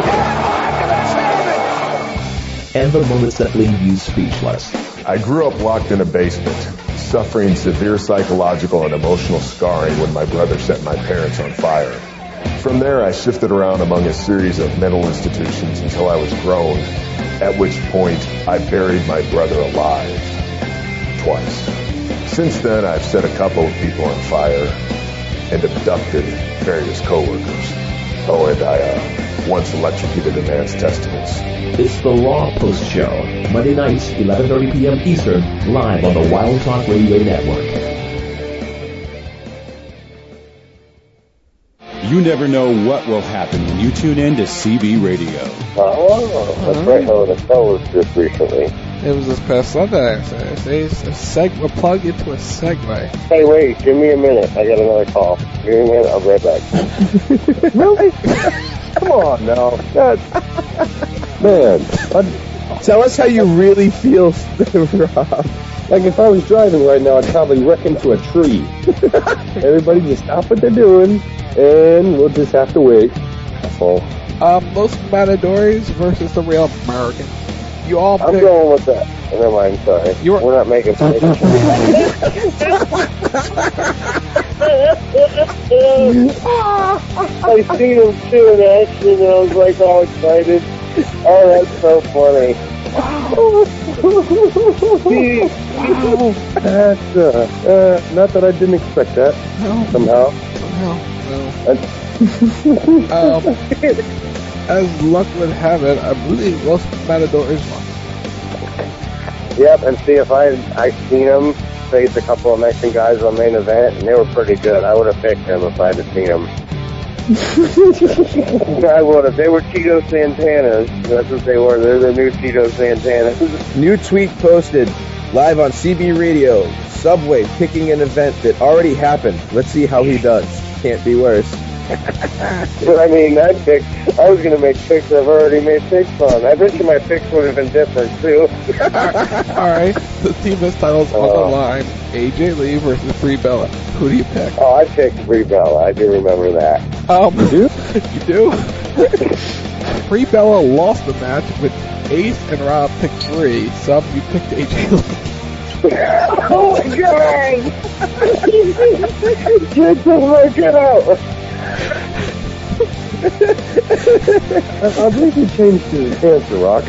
bro! And the moments that leave you speechless. I grew up locked in a basement, suffering severe psychological and emotional scarring when my brother set my parents on fire. From there, I shifted around among a series of mental institutions until I was grown, at which point I buried my brother alive. Twice. Since then, I've set a couple of people on fire and abducted various coworkers. Oh, and I uh, once electrocuted a man's testicles. It's the Raw Post Show, Monday nights, eleven thirty p.m. Eastern, live on the Wild Talk Radio Network. You never know what will happen when you tune in to C B Radio. Uh, well, a great one of the fellas just recently It was this past Sunday. So it's a seg- a plug into a segue. Hey, wait, give me a minute. I got another call. Give me a minute, I'll be right back. Really? Come on now. That, man, uh, tell us how you really feel, Rob. Like, if I was driving right now, I'd probably wreck into a tree. Everybody just stop what they're doing, and we'll just have to wait. That's all. Um, Los Matadores versus the Real Americans. You all I'm pick- going with that. Never mind, sorry. You were- We're not making predictions. I seen him too in action, and I was like all excited. Oh, that's so funny. See, Wow. That's, uh, uh, not that I didn't expect that. No. Somehow. No, no. um, as luck would have it, I believe Los Matadores won. Yep, and see if I I seen him face a couple of Mexican guys on main event, and they were pretty good. I would have picked them if I had seen them. I would have. They were Tito Santanas. That's what they were. They're the new Tito Santanas. New tweet posted live on C B Radio. Subway picking an event that already happened. Let's see how he does. Can't be worse. But I mean, I picked. I was going to make picks I've already made picks on. I bet you my picks would have been different too. All right, the team that's titles on the line: A J Lee versus Brie Bella. Who do you pick? Oh, I picked Brie Bella. I do remember that. Um, you do? You do? Brie Bella lost the match, but Ace and Rob picked Brie. Sub, you picked A J Lee. Oh my god! Get the fuck out! I, I believe he changed his answer, Rock.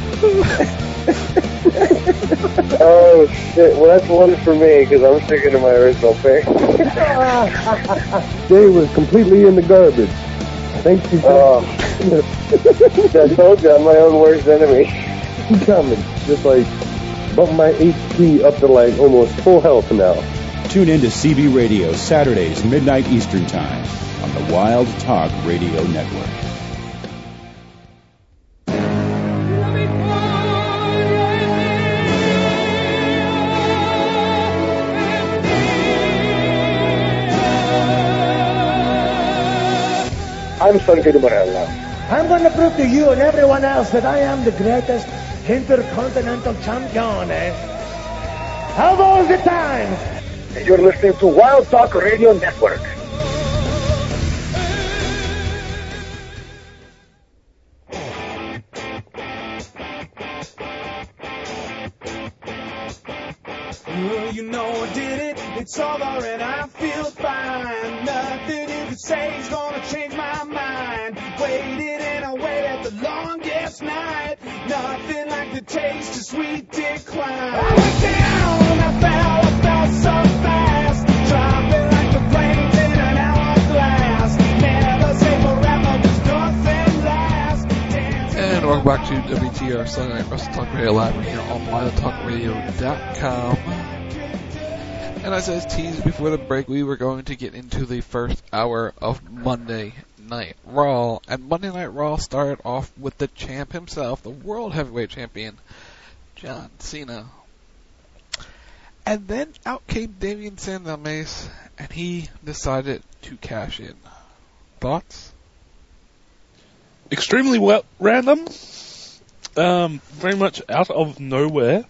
Oh shit! Well, that's one for me because I'm sticking to my original pick. Jay was completely in the garbage. Thank you. Oh, I told you I'm my own worst enemy. Coming, just like bump my H P up to like almost full health now. Tune in to C B Radio Saturdays, midnight Eastern Time on the Wild Talk Radio Network. I'm Sanjay Morella. I'm going to prove to you and everyone else that I am the greatest intercontinental champion, eh? Of all the time! And you're listening to Wild Talk Radio Network. Well, you know I did it, it's over and I feel fine. Nothing you can say is gonna change my mind. Waited and I waited the longest night. Nothing like the taste of sweet decline. I went down, I fell, I fell so fast. Dropping like the flames in an hourglass. Never say forever, there's nothing lasts. And welcome back to W T R Sunday Night Wrestle Talk Radio Live right here on wild talk radio dot com. And as I teased before the break, we were going to get into the first hour of Monday Night Raw. And Monday Night Raw started off with the champ himself, the World Heavyweight Champion, John Cena. And then out came Damien Sandow Mace, and he decided to cash in. Thoughts? Extremely well random. Um, very much out of nowhere.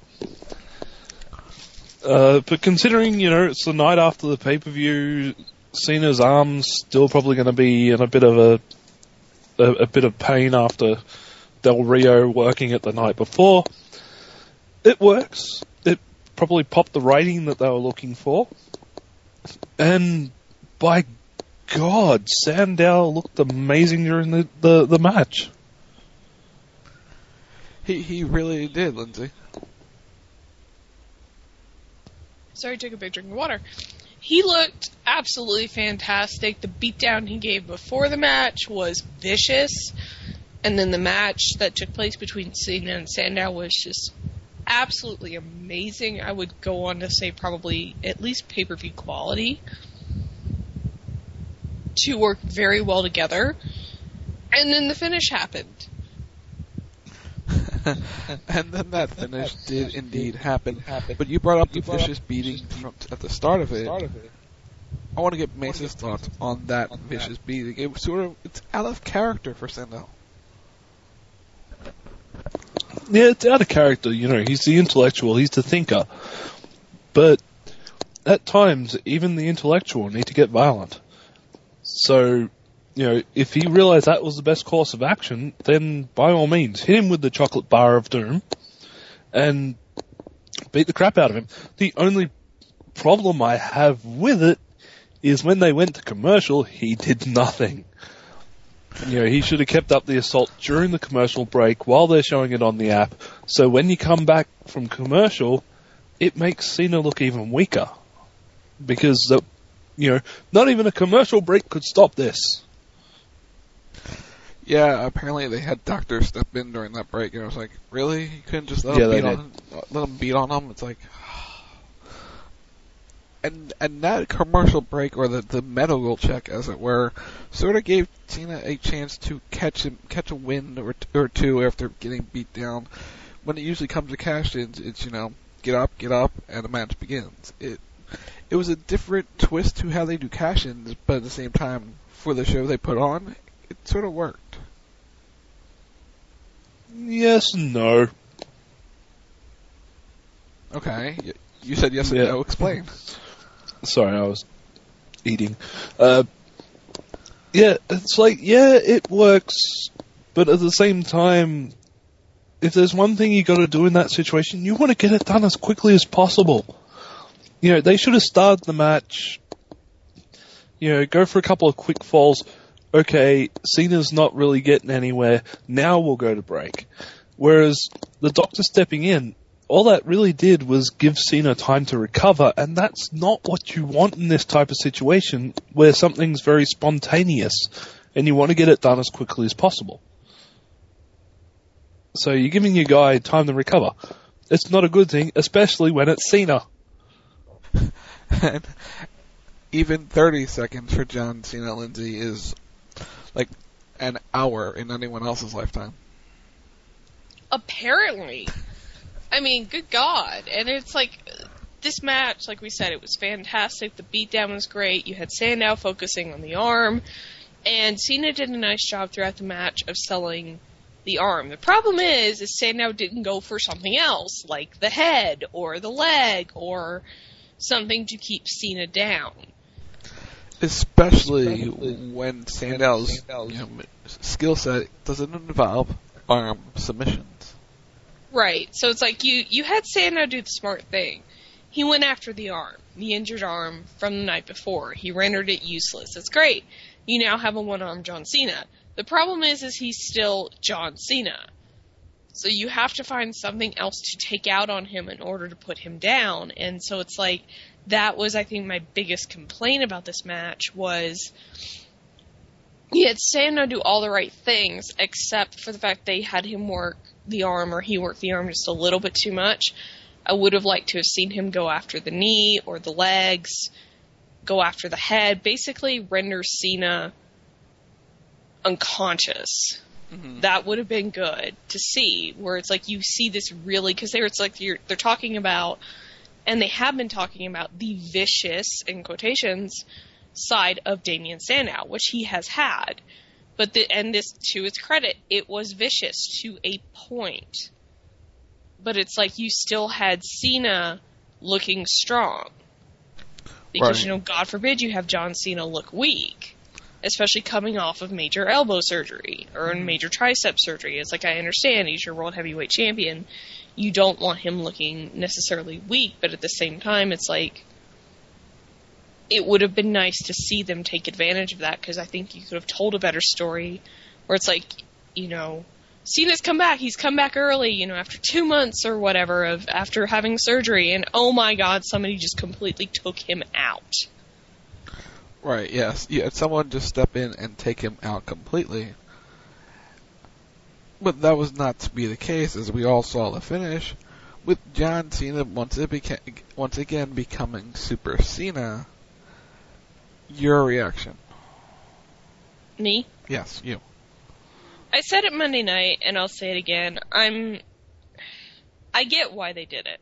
Uh, but considering, you know, it's the night after the pay-per-view, Cena's arm's still probably going to be in a bit of a, a a bit of pain after Del Rio working it the night before. It works. It probably popped the rating that they were looking for. And by God, Sandow looked amazing during the, the, the match. He he really did, Lindsay. Sorry, take a big drink of water. He looked absolutely fantastic. The beatdown he gave before the match was vicious. And then the match that took place between Cena and Sandow was just absolutely amazing. I would go on to say probably at least pay-per-view quality. Two worked very well together. And then the finish happened. And then that finish did indeed happen. But you brought up the vicious beating from at the start of it. I want to get Mace's thoughts on that vicious beating. It was sort of it's out of character for Sandow. Yeah, it's out of character. You know, he's the intellectual, he's the thinker. But at times, even the intellectual need to get violent. So, you know, if he realized that was the best course of action, then by all means, hit him with the chocolate bar of doom and beat the crap out of him. The only problem I have with it is when they went to commercial, he did nothing. You know, he should have kept up the assault during the commercial break while they're showing it on the app. So when you come back from commercial, it makes Cena look even weaker. Because, the, you know, not even a commercial break could stop this. Yeah, apparently they had doctors step in during that break, and I was like, really? You couldn't just let Yeah, them they beat did. on let them beat on them? It's like, and and that commercial break, or the the medical check, as it were, sort of gave Cena a chance to catch him, catch a win or t- or two after getting beat down. When it usually comes to cash-ins, it's, you know, get up, get up, and the match begins. It it was a different twist to how they do cash-ins, but at the same time, for the show they put on, it sort of worked. Yes and no. Okay, y- you said yes and Yeah. no. Explain. Sorry, I was eating. Uh, yeah, it's like, yeah, it works, but at the same time, if there's one thing you got to do in that situation, you want to get it done as quickly as possible. You know, they should have started the match, you know, go for a couple of quick falls. Okay, Cena's not really getting anywhere, now we'll go to break. Whereas the Doctor stepping in, all that really did was give Cena time to recover, and that's not what you want in this type of situation where something's very spontaneous and you want to get it done as quickly as possible. So you're giving your guy time to recover. It's not a good thing, especially when it's Cena. And even thirty seconds for John Cena Lindsay is like an hour in anyone else's lifetime. Apparently. I mean, good God. And it's like, this match, like we said, it was fantastic. The beatdown was great. You had Sandow focusing on the arm. And Cena did a nice job throughout the match of selling the arm. The problem is, is Sandow didn't go for something else, like the head, or the leg, or something to keep Cena down. Especially when Sandow's you know, skill set doesn't involve arm submissions. Right. So it's like you, you had Sandow do the smart thing. He went after the arm, the injured arm from the night before. He rendered it useless. It's great. You now have a one-armed John Cena. The problem is, is he's still John Cena. So you have to find something else to take out on him in order to put him down. And so it's like, that was, I think, my biggest complaint about this match was he had Sandow do all the right things, except for the fact they had him work the arm, or he worked the arm just a little bit too much. I would have liked to have seen him go after the knee or the legs, go after the head, basically render Cena unconscious. Mm-hmm. That would have been good to see, where it's like you see this really, because it's like you're, they're talking about, and they have been talking about, the vicious, in quotations, side of Damien Sandow, which he has had. But the, and this, to its credit, it was vicious to a point. But it's like you still had Cena looking strong. Because, right. you know, God forbid you have John Cena look weak. Especially coming off of major elbow surgery or mm-hmm. major tricep surgery. It's like, I understand, he's your world heavyweight champion. You don't want him looking necessarily weak, but at the same time, it's like, it would have been nice to see them take advantage of that, because I think you could have told a better story where it's like, you know, Cena's come back, he's come back early, you know, after two months or whatever of after having surgery, and oh my God, somebody just completely took him out. Right, yes. Yeah, someone just step in and take him out completely. But that was not to be the case, as we all saw the finish, with John Cena once it beca- once again becoming Super Cena. Your reaction? Me? Yes, you. I said it Monday night, and I'll say it again. I'm I get why they did it.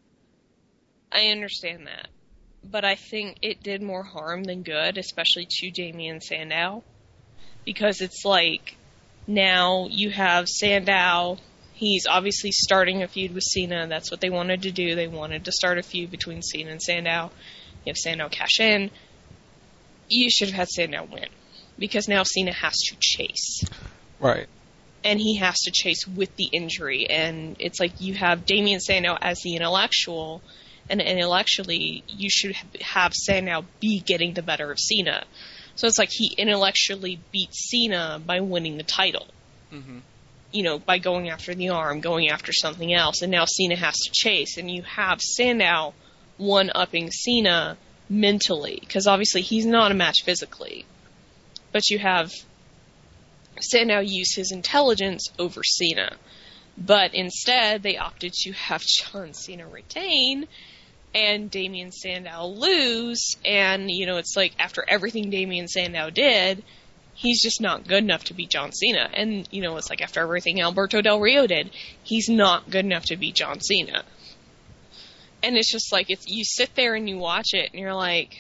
I understand that. But I think it did more harm than good, especially to Damien Sandow. Because it's like, now you have Sandow, he's obviously starting a feud with Cena, that's what they wanted to do, they wanted to start a feud between Cena and Sandow. You have Sandow cash in, you should have had Sandow win. Because now Cena has to chase. Right. And he has to chase with the injury, and it's like you have Damien Sandow as the intellectual, and intellectually, you should have Sandow be getting the better of Cena. So it's like he intellectually beat Cena by winning the title. Mm-hmm. You know, by going after the arm, going after something else, and now Cena has to chase, and you have Sandow one-upping Cena mentally, because obviously he's not a match physically. But you have Sandow use his intelligence over Cena. But instead, they opted to have John Cena retain and Damien Sandow lose, and, you know, it's like, after everything Damien Sandow did, he's just not good enough to beat John Cena. And, you know, it's like, after everything Alberto Del Rio did, he's not good enough to beat John Cena. And it's just like, if you sit there and you watch it, and you're like,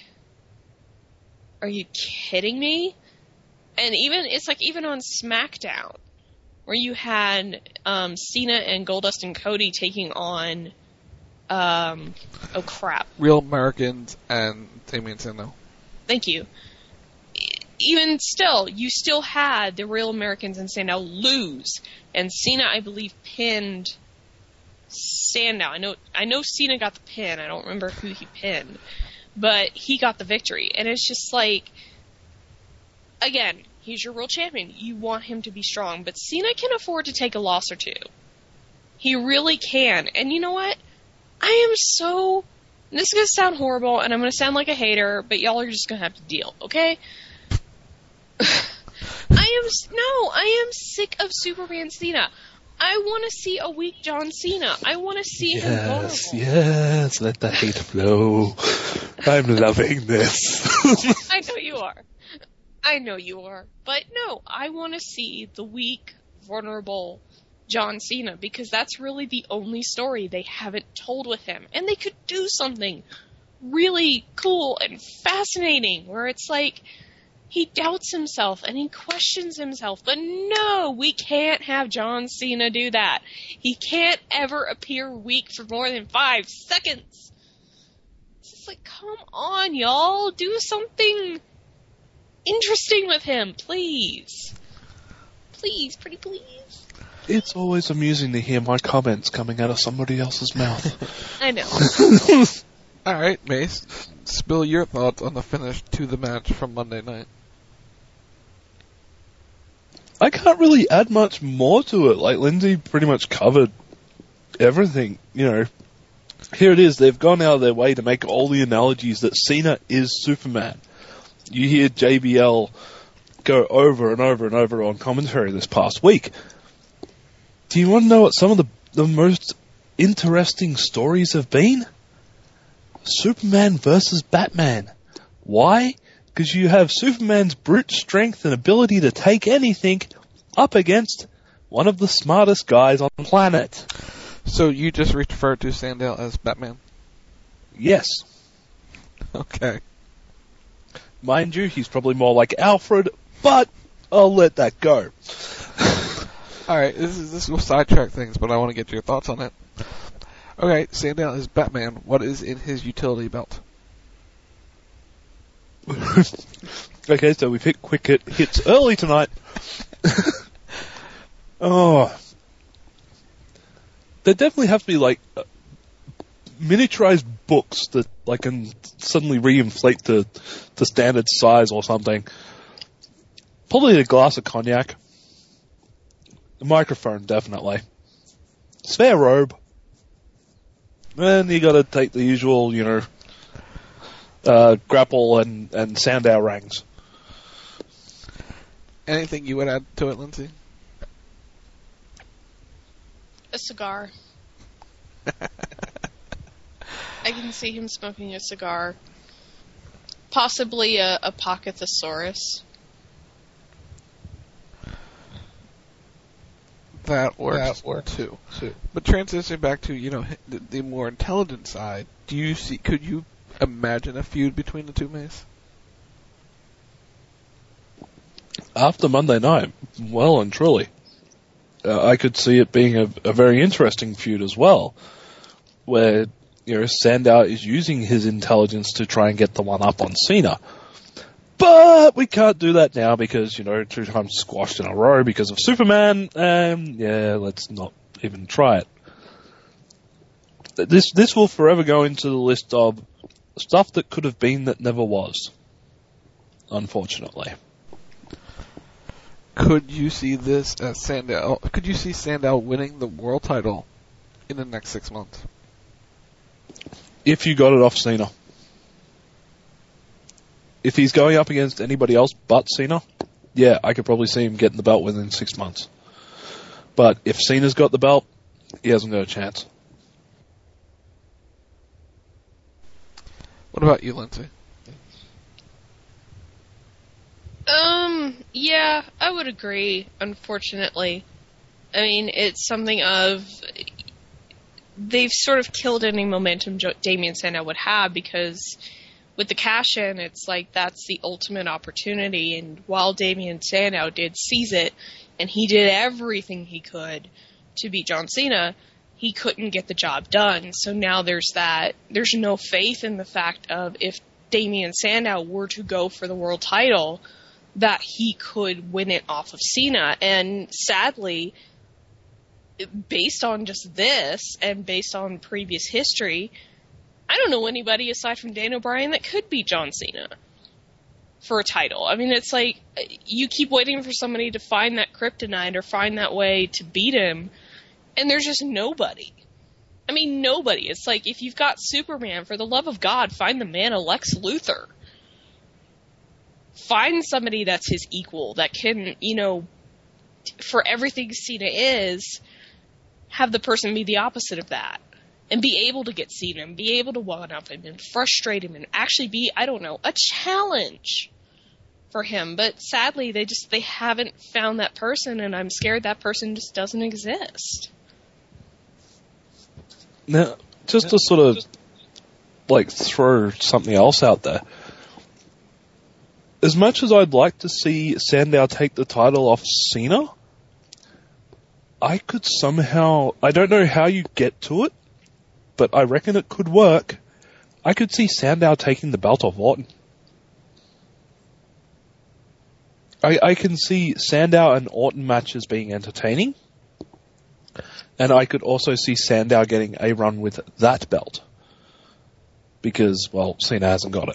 are you kidding me? And even, it's like, even on SmackDown, where you had um, Cena and Goldust and Cody taking on, um, oh crap. Real Americans and Damien Sandow. Thank you. Even still, you still had the Real Americans and Sandow lose, and Cena, I believe, pinned Sandow. I know, I know Cena got the pin. I don't remember who he pinned, but he got the victory. And it's just like, again, he's your world champion. You want him to be strong, but Cena can afford to take a loss or two. He really can. And you know what? I am so, this is going to sound horrible, and I'm going to sound like a hater, but y'all are just going to have to deal, okay? I am, no, I am sick of Superman Cena. I want to see a weak John Cena. I want to see yes, him vulnerable. Yes, let the hate flow. I'm loving this. I know you are. I know you are. But no, I want to see the weak, vulnerable John Cena, because that's really the only story they haven't told with him. And they could do something really cool and fascinating, where it's like, he doubts himself and he questions himself. But no, we can't have John Cena do that. He can't ever appear weak for more than five seconds. It's just like, come on, y'all. Do something interesting with him, please. Please, pretty please. It's always amusing to hear my comments coming out of somebody else's mouth. I know. Alright, Mace, spill your thoughts on the finish to the match from Monday night. I can't really add much more to it. Like, Lindsay pretty much covered everything, you know. Here it is, they've gone out of their way to make all the analogies that Cena is Superman. You hear J B L go over and over and over on commentary this past week. Do you want to know what some of the, the most interesting stories have been? Superman versus Batman. Why? Because you have Superman's brute strength and ability to take anything up against one of the smartest guys on the planet. So you just referred to Sandow as Batman? Yes. Okay. Mind you, he's probably more like Alfred, but I'll let that go. Alright, this is this will sidetrack things, but I want to get your thoughts on it. Okay, Sandow is Batman. What is in his utility belt? Okay, so we've hit quick hit, hits early tonight. Oh. There definitely have to be, like, uh, miniaturized books that, like, can suddenly reinflate to, to standard size or something. Probably a glass of cognac. A microphone, definitely. Spare robe. And you gotta take the usual, you know, uh, grapple and, and Sandow rings. Anything you would add to it, Lindsay? A cigar. I can see him smoking a cigar. Possibly a, a pocket thesaurus. That works, That works too. too. But transitioning back to, you know, the, the more intelligent side, do you see, could you imagine a feud between the two Mays? After Monday night, well and truly. Uh, I could see it being a, a very interesting feud as well, where, you know, Sandow is using his intelligence to try and get the one up on Cena. But we can't do that now because, you know, two times squashed in a row because of Superman, and yeah, let's not even try it. This, this will forever go into the list of stuff that could have been that never was. Unfortunately. Could you see this as Sandow? Could you see Sandow winning the world title in the next six months? If you got it off Cena. If he's going up against anybody else but Cena, yeah, I could probably see him getting the belt within six months. But if Cena's got the belt, he hasn't got a chance. What about you, Lindsay? Um, yeah, I would agree, unfortunately. I mean, it's something of... They've sort of killed any momentum Damien Sandow would have because with the cash-in, it's like that's the ultimate opportunity. And while Damien Sandow did seize it, and he did everything he could to beat John Cena, he couldn't get the job done. So now there's that, there's no faith in the fact of if Damien Sandow were to go for the world title, that he could win it off of Cena. And sadly, based on just this and based on previous history, I don't know anybody aside from Daniel Bryan that could beat John Cena for a title. I mean, it's like you keep waiting for somebody to find that kryptonite or find that way to beat him, and there's just nobody. I mean, nobody. It's like if you've got Superman, for the love of God, find the man of Lex Luthor. Find somebody that's his equal, that can, you know, for everything Cena is, have the person be the opposite of that. And be able to get Cena, and be able to one-up him, and frustrate him, and actually be, I don't know, a challenge for him. But sadly, they just, they haven't found that person, and I'm scared that person just doesn't exist. Now, just to sort of, like, throw something else out there. As much as I'd like to see Sandow take the title off Cena, I could somehow, I don't know how you get to it, but I reckon it could work. I could see Sandow taking the belt off Orton. I, I can see Sandow and Orton matches being entertaining, and I could also see Sandow getting a run with that belt. Because, well, Cena hasn't got it.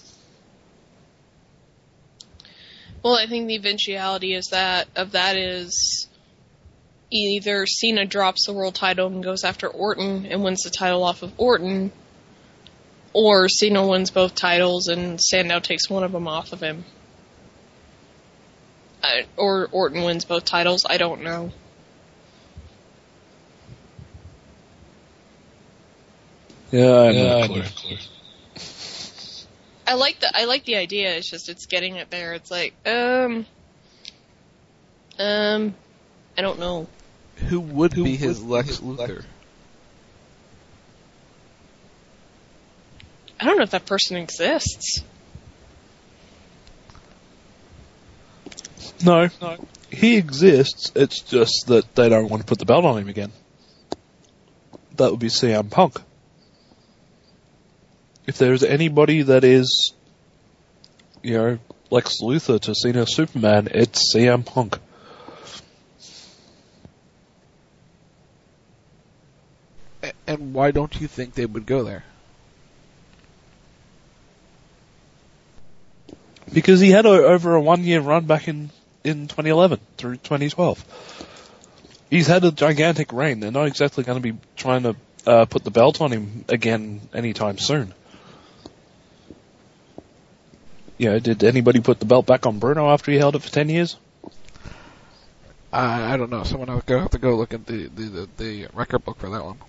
Well, I think the eventuality is that of that is either Cena drops the world title and goes after Orton and wins the title off of Orton, or Cena wins both titles and Sandow takes one of them off of him. I, or Orton wins both titles. I don't know. Yeah, I Yeah, have I no know. clue. I like the I like the idea. It's just it's getting it there. It's like um um I don't know. Who would Who be his would Lex be his Luthor? I don't know if that person exists. No, he exists, it's just that they don't want to put the belt on him again. That would be C M Punk. If there's anybody that is, you know, Lex Luthor to Cena Superman, it's C M Punk. A- And why don't you think they would go there? Because he had a, over a one-year run back in, in twenty eleven through twenty twelve. He's had a gigantic reign. They're not exactly going to be trying to uh, put the belt on him again anytime soon. You know, did anybody put the belt back on Bruno after he held it for ten years? I I don't know. Someone else have to go look at the, the, the, the record book for that one.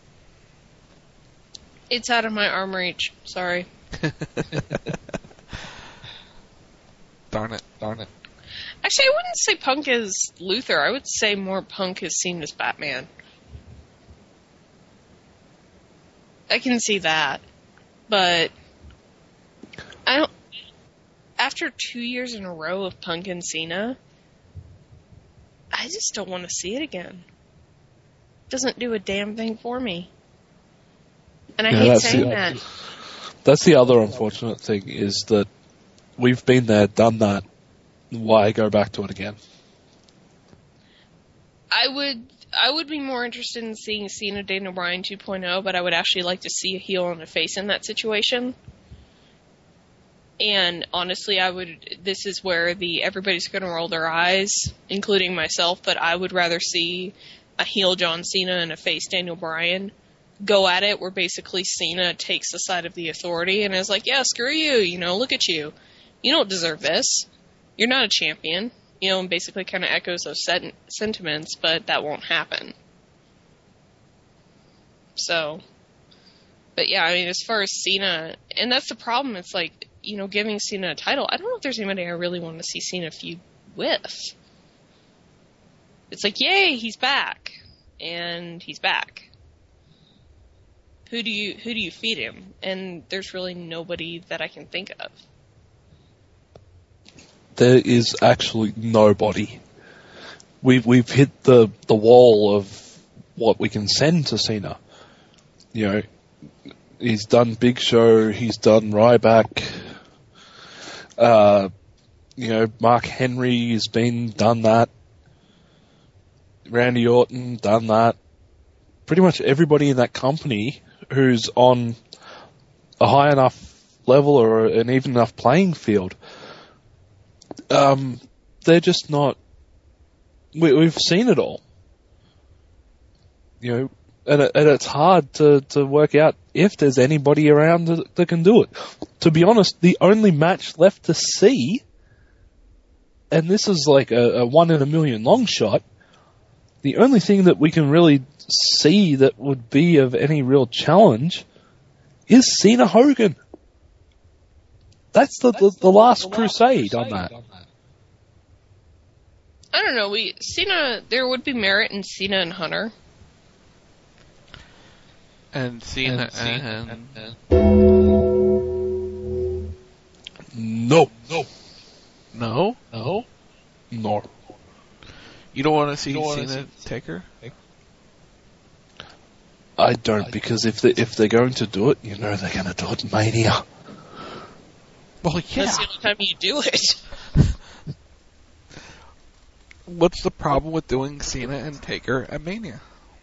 It's out of my arm reach. Sorry. Darn it. Darn it. Actually, I wouldn't say Punk is Luther. I would say more Punk is seen as Batman. I can see that. But I don't... After two years in a row of Punk and Cena, I just don't want to see it again. It doesn't do a damn thing for me. And I Yeah, hate that's saying the- that. That's the other unfortunate thing, is that we've been there, done that. Why go back to it again? I would I would be more interested in seeing Cena Daniel Bryan two point oh, but I would actually like to see a heel and a face in that situation. And honestly, I would. This is where the everybody's going to roll their eyes, including myself. But I would rather see a heel John Cena and a face Daniel Bryan go at it, where basically Cena takes the side of the authority and is like, "Yeah, screw you. You know, look at you. You don't deserve this. You're not a champion." You know, and basically kind of echoes those sen- sentiments, but that won't happen. So, but yeah, I mean, as far as Cena, and that's the problem. It's like, you know, giving Cena a title. I don't know if there's anybody I really want to see Cena feud with. It's like, yay, he's back, and he's back. Who do you who do you feed him? And there's really nobody that I can think of. There is actually nobody. We've we've hit the the wall of what we can send to Cena. You know, he's done Big Show, he's done Ryback. Uh, you know, Mark Henry has been done that. Randy Orton done that. Pretty much everybody in that company who's on a high enough level or an even enough playing field. Um, they're just not. We, we've seen it all, you know, and, it, and it's hard to, to work out if there's anybody around that, that can do it. To be honest, the only match left to see, and this is like a, a one in a million long shot, the only thing that we can really see that would be of any real challenge is Cena Hogan. That's the, the, the last crusade on that. I don't know. We Cena. There would be merit in Cena and Hunter. And Cena and, and, and, No. No. No? No. No. You don't want to see Don't Cena wanna see- take her? I don't, because if they if they're going to do it, you know they're going to do it in Mania. Well, yeah. That's the only time you do it. What's the problem with doing Cena and Taker at Mania?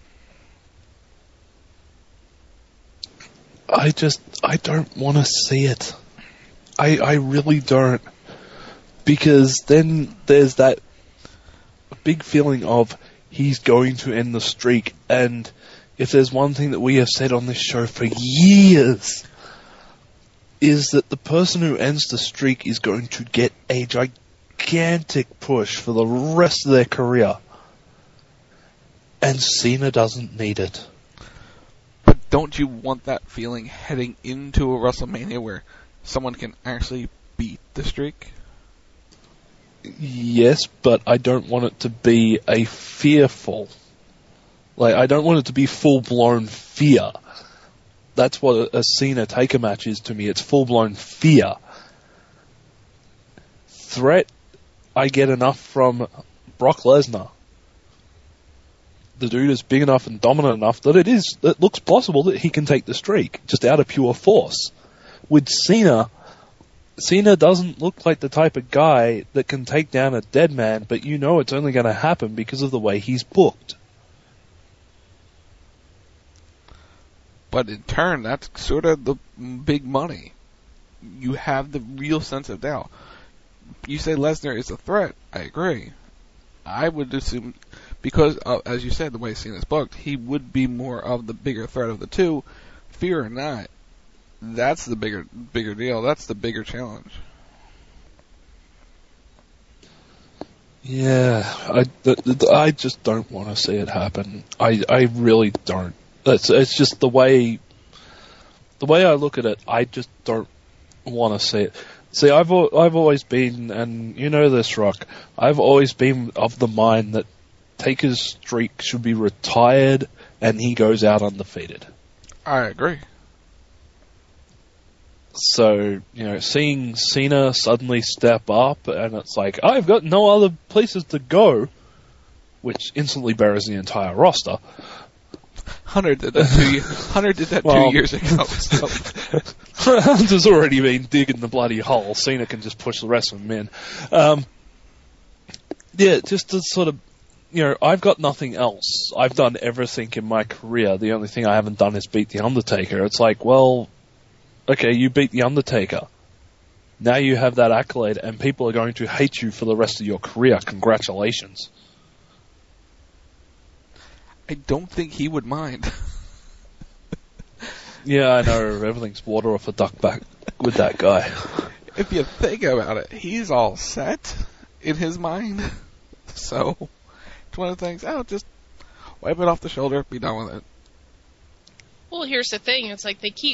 I just, I don't want to see it. I, I really don't. Because then there's that big feeling of he's going to end the streak, and if there's one thing that we have said on this show for years, is that the person who ends the streak is going to get a gigantic push for the rest of their career. And Cena doesn't need it. But don't you want that feeling heading into a WrestleMania where someone can actually beat the streak? Yes, but I don't want it to be a fearful. Like, I don't want it to be full-blown fear. That's what a, a Cena Taker match is to me. It's full-blown fear. Threat, I get enough from Brock Lesnar. The dude is big enough and dominant enough that it is, it looks possible that he can take the streak, just out of pure force. With Cena, Cena doesn't look like the type of guy that can take down a dead man, but you know it's only going to happen because of the way he's booked. But in turn, that's sort of the big money. You have the real sense of doubt. You say Lesnar is a threat. I agree. I would assume, because, uh, as you said, the way Cena's booked, he would be more of the bigger threat of the two. Fear or not, that's the bigger bigger deal. That's the bigger challenge. Yeah, I, th- th- I just don't want to see it happen. I, I really don't. It's, it's just the way, the way I look at it, I just don't want to see it. See, I've al- I've always been, and you know this, Rock, I've always been of the mind that Taker's streak should be retired and he goes out undefeated. I agree. So, you know, seeing Cena suddenly step up and it's like, I've got no other places to go, which instantly buries the entire roster. Hunter did that two, year, Hunter did that well, two years ago. So. Hunter's already been digging the bloody hole. Cena can just push the rest of them in. Um, yeah, just to sort of, you know, I've got nothing else. I've done everything in my career. The only thing I haven't done is beat The Undertaker. It's like, well, okay, you beat The Undertaker. Now you have that accolade, and people are going to hate you for the rest of your career. Congratulations. I don't think he would mind. Yeah, I know. Everything's water off a duck back with that guy. If you think about it, he's all set in his mind. So, it's one of the things, oh, just wipe it off the shoulder, be done with it. Well, here's the thing. It's like they keep...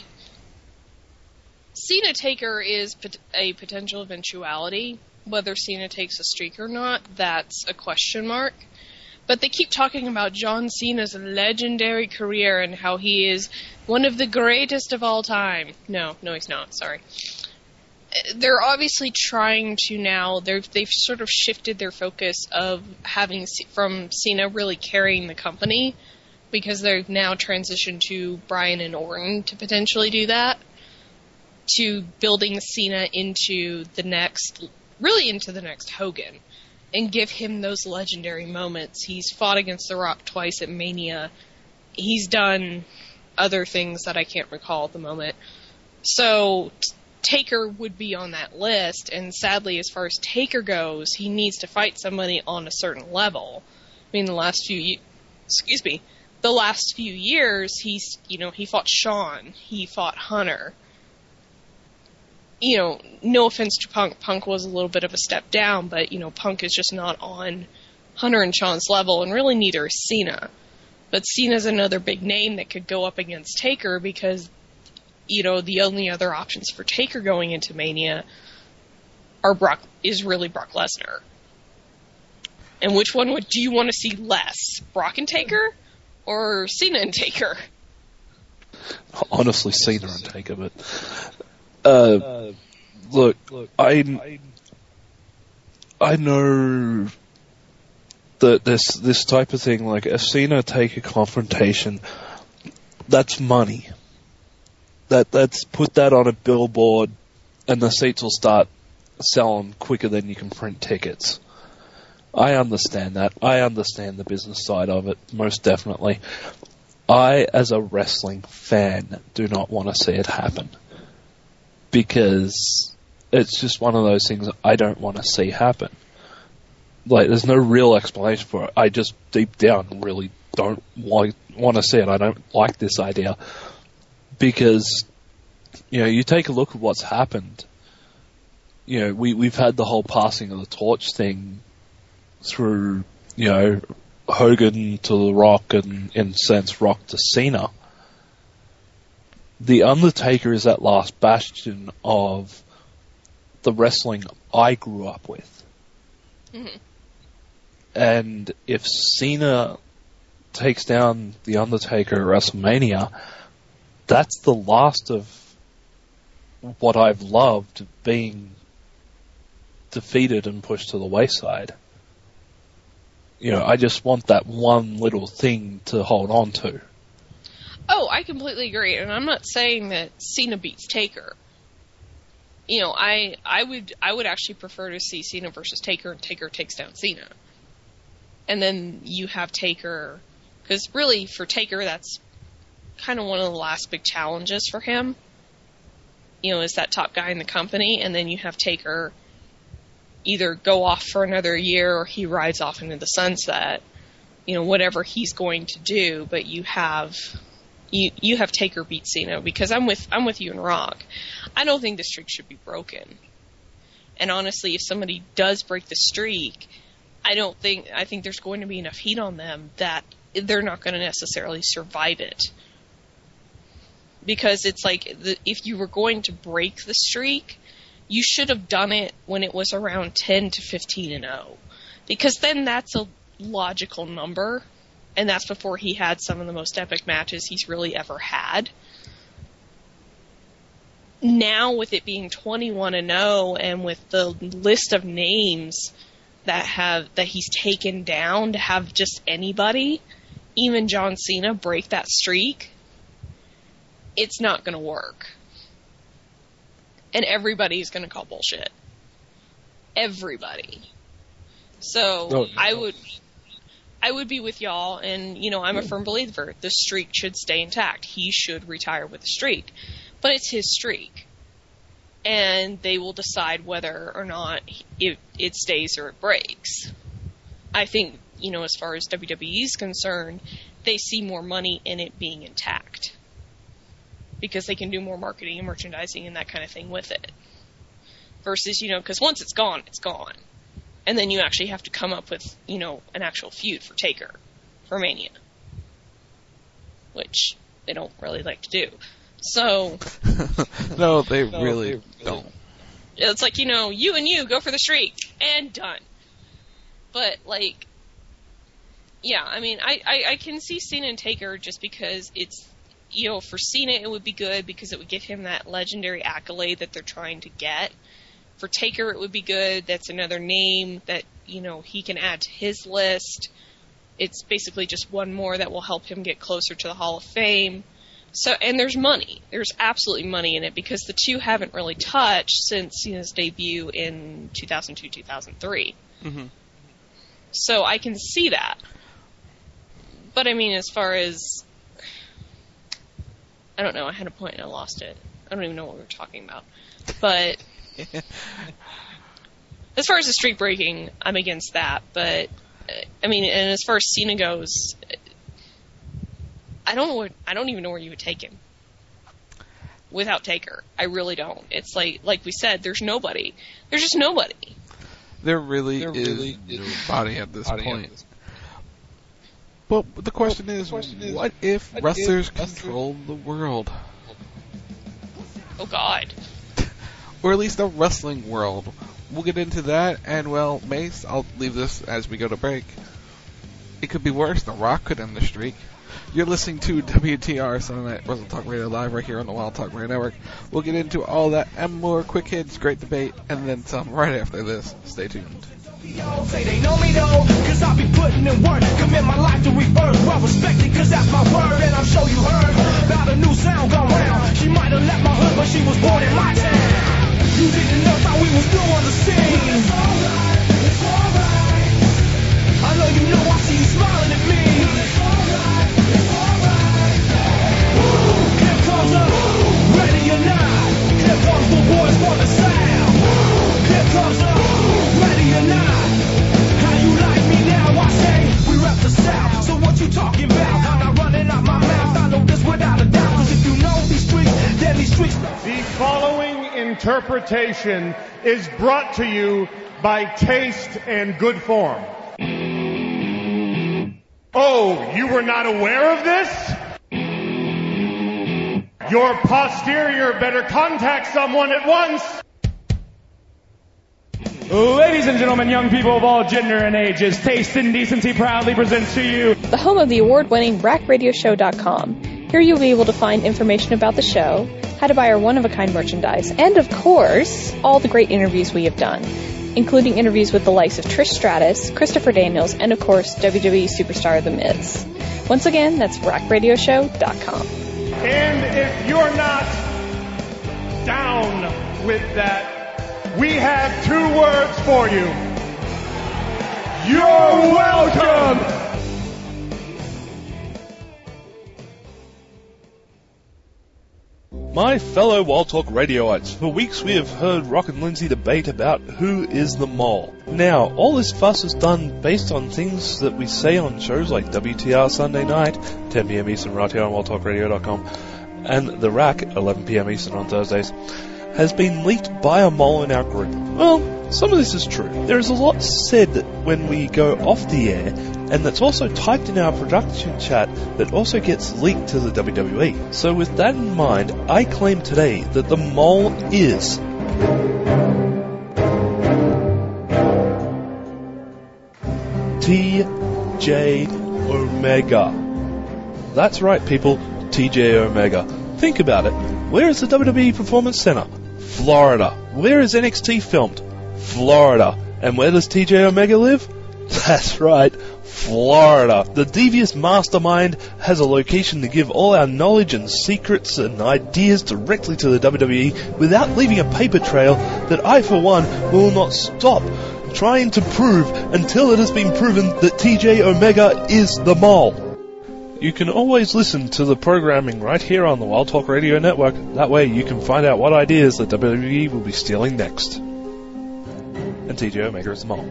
Cena Taker is pot- a potential eventuality. Whether Cena takes a streak or not, that's a question mark. But they keep talking about John Cena's legendary career and how he is one of the greatest of all time. No, no he's not, sorry. They're obviously trying to now, they've, they've sort of shifted their focus of having, from Cena really carrying the company, because they've now transitioned to Bryan and Orton to potentially do that, to building Cena into the next, really into the next Hogan. And give him those legendary moments. He's fought against The Rock twice at Mania. He's done other things that I can't recall at the moment. So Taker would be on that list, and sadly, as far as Taker goes, he needs to fight somebody on a certain level. I mean, the last few, excuse me, the last few years, he's, you know, he fought Shawn, he fought Hunter. You know, no offense to Punk, Punk was a little bit of a step down, but, you know, Punk is just not on Hunter and Shawn's level, and really neither is Cena. But Cena's another big name that could go up against Taker because, you know, the only other options for Taker going into Mania are Brock, is really Brock Lesnar. And which one would, do you want to see less? Brock and Taker? Or Cena and Taker? Honestly, Cena and Taker, but... Uh, look, I, I know that this this type of thing, like a Cena Taker confrontation, that's money. That that's put that on a billboard, and the seats will start selling quicker than you can print tickets. I understand that. I understand the business side of it, most definitely. I, as a wrestling fan, do not want to see it happen. Because it's just one of those things I don't want to see happen. Like, there's no real explanation for it. I just, deep down, really don't want, want to see it. I don't like this idea. Because, you know, you take a look at what's happened. You know, we, we've had the whole passing of the torch thing through, you know, Hogan to The Rock and, in a sense, Rock to Cena. The Undertaker is that last bastion of the wrestling I grew up with. Mm-hmm. And if Cena takes down The Undertaker at WrestleMania, that's the last of what I've loved being defeated and pushed to the wayside. You know, I just want that one little thing to hold on to. Oh, I completely agree, and I'm not saying that Cena beats Taker. You know, I I would I would actually prefer to see Cena versus Taker, and Taker takes down Cena. And then you have Taker, because really for Taker, that's kind of one of the last big challenges for him. You know, is that top guy in the company, and then you have Taker either go off for another year or he rides off into the sunset. You know, whatever he's going to do, but you have. You you have Taker beat Cena, because I'm with I'm with you and Rock. I don't think the streak should be broken. And honestly, if somebody does break the streak, I don't think I think there's going to be enough heat on them that they're not going to necessarily survive it. Because it's like the, if you were going to break the streak, you should have done it when it was around ten to fifteen and oh. Because then that's a logical number, and that's before he had some of the most epic matches he's really ever had. Now, with it being twenty-one and oh, and with the list of names that have that he's taken down, to have just anybody, even John Cena, break that streak, it's not going to work. And everybody's going to call bullshit. Everybody. So oh, I would, I would be with y'all, and you know I'm a firm believer the streak should stay intact. He should retire with the streak, but it's his streak, and they will decide whether or not it, it stays or it breaks. I think you know as far as W W E is concerned, they see more money in it being intact because they can do more marketing and merchandising and that kind of thing with it. Versus you know because once it's gone, it's gone. And then you actually have to come up with, you know, an actual feud for Taker, for Mania. Which they don't really like to do. So... no, they no, really they don't. It's like, you know, you and you go for the streak, and done. But, like, yeah, I mean, I, I, I can see Cena and Taker just because it's, you know, for Cena it would be good because it would give him that legendary accolade that they're trying to get. For Taker, it would be good. That's another name that, you know, he can add to his list. It's basically just one more that will help him get closer to the Hall of Fame. So, and there's money. There's absolutely money in it because the two haven't really touched since Cena's debut in two thousand two, two thousand three. Mm-hmm. So I can see that. But I mean, as far as... I don't know. I had a point and I lost it. I don't even know what we were talking about. But... as far as the streak breaking, I'm against that. But I mean, and as far as Cena goes, I don't know. What, I don't even know where you would take him without Taker. I really don't. It's like, like we said, there's nobody. There's just nobody. There really there is really nobody at this body point. At this. But the question, well, is, the question is, what if what wrestlers if control the world? Oh God. Or at least the wrestling world. We'll get into that, and well, Mace, I'll leave this as we go to break. It could be worse. The Rock could end the streak. You're listening to W T R Sunday Night Wrestle Talk Radio Live right here on the Wild Talk Radio Network. We'll get into all that and more quick hits, great debate, and then some right after this. Stay tuned. Say they know me though, cause I be putting in work, commit my life to rebirth, well respected cause that's my word, and I'm sure you heard about a new sound gone round. She might have left my hood but she was born in my town. You didn't know how we was still on the scene. It's alright, it's alright. I know you know I see you smiling at me. It's alright, it's alright. Here comes a ready or not. Here comes the boys for the sound. Here comes a ready or not. How you like me now? I say we rep the South. So what you talking about? I'm not running out my mouth. I know this without a doubt. Cause if you know these streets, then these streets. The following interpretation is brought to you by Taste and Good Form. Oh, you were not aware of this? Your posterior better contact someone at once. Ladies and gentlemen, young people of all gender and ages, Taste and Decency proudly presents to you the home of the award-winning rack radio show dot com. Here you'll be able to find information about the show, how to buy our one-of-a-kind merchandise, and of course, all the great interviews we have done, including interviews with the likes of Trish Stratus, Christopher Daniels, and of course, W W E superstar The Miz. Once again, that's rack radio show dot com. And if you're not down with that, we have two words for you. You're welcome! My fellow Wild Talk radioites, for weeks we have heard Rock and Lindsay debate about who is the mole. Now, all this fuss is done based on things that we say on shows like W T R Sunday Night, ten p.m. Eastern right here on wild talk radio dot com, and The Rack, eleven p.m. Eastern on Thursdays, has been leaked by a mole in our group. Well, some of this is true. There is a lot said when we go off the air, and that's also typed in our production chat that also gets leaked to the W W E. So with that in mind, I claim today that the mole is T J Omega. That's right, people. T J Omega. Think about it. Where is the W W E Performance Center? Florida. Where is N X T filmed? Florida. And where does T J Omega live? That's right, Florida. The devious mastermind has a location to give all our knowledge and secrets and ideas directly to the W W E without leaving a paper trail that I, for one, will not stop trying to prove until it has been proven that T J Omega is the mole. You can always listen to the programming right here on the Wild Talk Radio Network. That way you can find out what ideas the W W E will be stealing next. And T J Omega is the mole.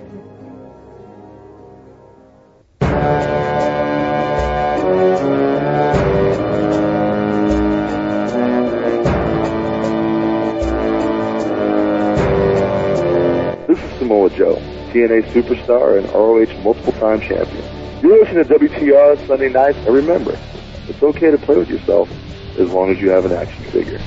This is Samoa Joe, T N A superstar and R O H multiple-time champion. You're listening to W T R Sunday nights, and remember, it's okay to play with yourself as long as you have an action figure.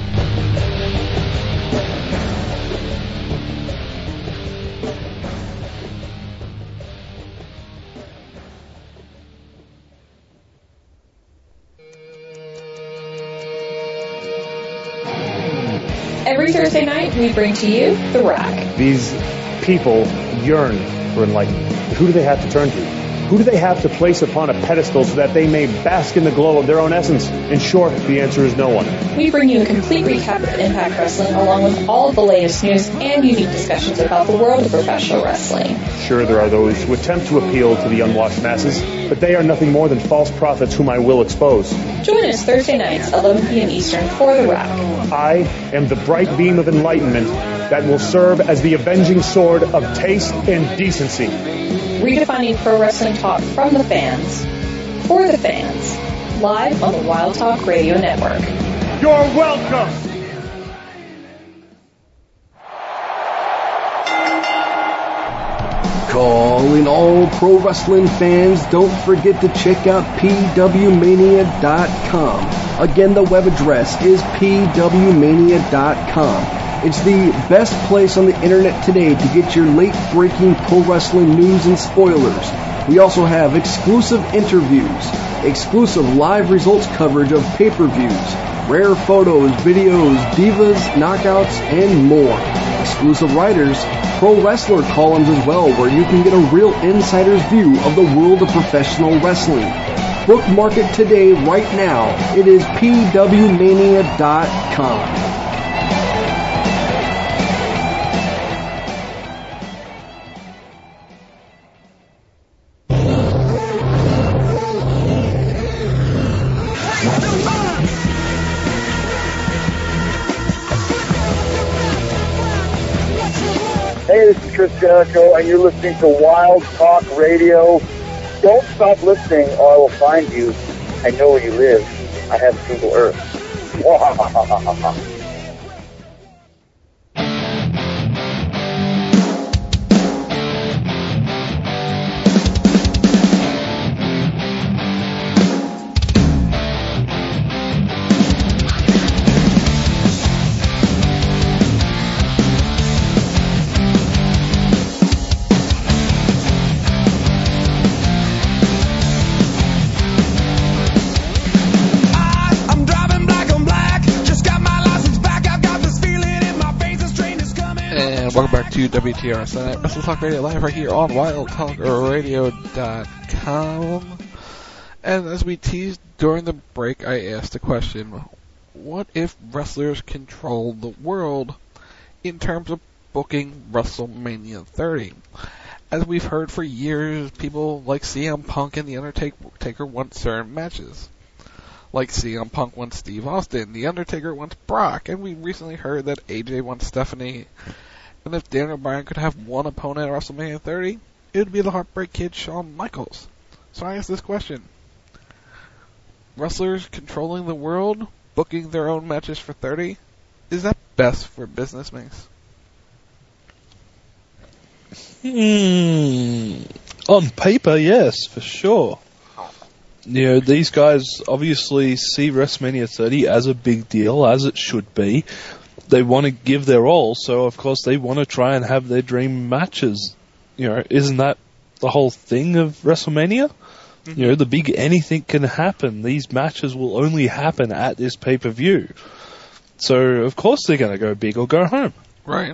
Every Thursday night, we bring to you The Rack. These people yearn for enlightenment. Who do they have to turn to? Who do they have to place upon a pedestal so that they may bask in the glow of their own essence? In short, the answer is no one. We bring you a complete recap of Impact Wrestling along with all of the latest news and unique discussions about the world of professional wrestling. Sure, there are those who attempt to appeal to the unwashed masses, but they are nothing more than false prophets whom I will expose. Join us Thursday nights, eleven p.m. Eastern, for The Rack. I am the bright beam of enlightenment that will serve as the avenging sword of taste and decency. Redefining pro wrestling talk from the fans, for the fans, live on the Wild Talk Radio Network. You're welcome! Calling all pro wrestling fans, don't forget to check out P W mania dot com. Again, the web address is P W mania dot com. It's the best place on the internet today to get your late-breaking pro wrestling news and spoilers. We also have exclusive interviews, exclusive live results coverage of pay-per-views, rare photos, videos, divas, knockouts, and more. Exclusive writers, pro wrestler columns as well, where you can get a real insider's view of the world of professional wrestling. Bookmark it today, right now. It is P W mania dot com. Hey, this is Chris Jericho, and you're listening to Wild Talk Radio. Don't stop listening, or I will find you. I know where you live. I have Google Earth. Welcome back to W T R Sunday Night Wrestle Talk Radio live right here on wild talk radio dot com. And as we teased during the break, I asked the question, what if wrestlers control the world in terms of booking WrestleMania thirty? As we've heard for years, people like C M Punk and The Undertaker want certain matches. Like C M Punk wants Steve Austin, The Undertaker wants Brock, and we recently heard that A J wants Stephanie. And if Daniel Bryan could have one opponent at WrestleMania thirty, it would be the Heartbreak Kid Shawn Michaels. So I ask this question. Wrestlers controlling the world, booking their own matches for thirty, is that best for business, Minx? Hmm. On paper, yes, for sure. You know, these guys obviously see WrestleMania thirty as a big deal, as it should be. they want to give their all, so of course they want to try and have their dream matches. You know, isn't that the whole thing of WrestleMania? Mm-hmm. You know, the big anything can happen. These matches will only happen at this pay-per-view. So, of course they're going to go big or go home. Right.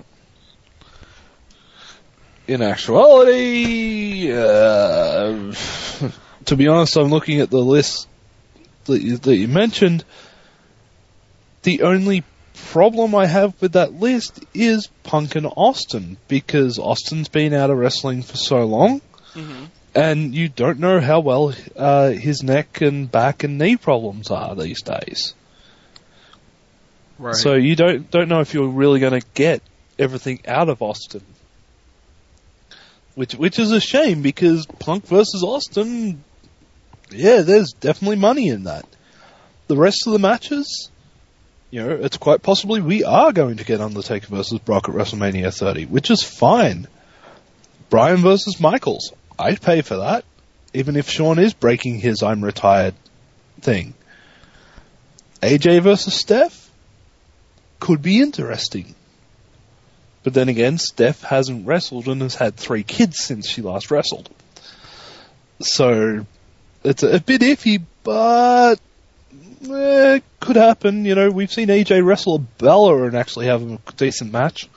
In actuality, uh, to be honest, I'm looking at the list that you, that you mentioned. The only problem I have with that list is Punk and Austin, because Austin's been out of wrestling for so long, mm-hmm. and you don't know how well uh, his neck and back and knee problems are these days. Right. So you don't don't know if you're really going to get everything out of Austin, which which is a shame, because Punk versus Austin, yeah, there's definitely money in that. The rest of the matches, you know, it's quite possibly we are going to get Undertaker versus Brock at WrestleMania thirty, which is fine. Bryan versus Michaels, I'd pay for that, even if Shawn is breaking his I'm retired thing. A J versus Steph could be interesting. But then again, Steph hasn't wrestled and has had three kids since she last wrestled. So, it's a, a bit iffy, but eh, could happen. You know, we've seen A J wrestle a Bella and actually have a decent match.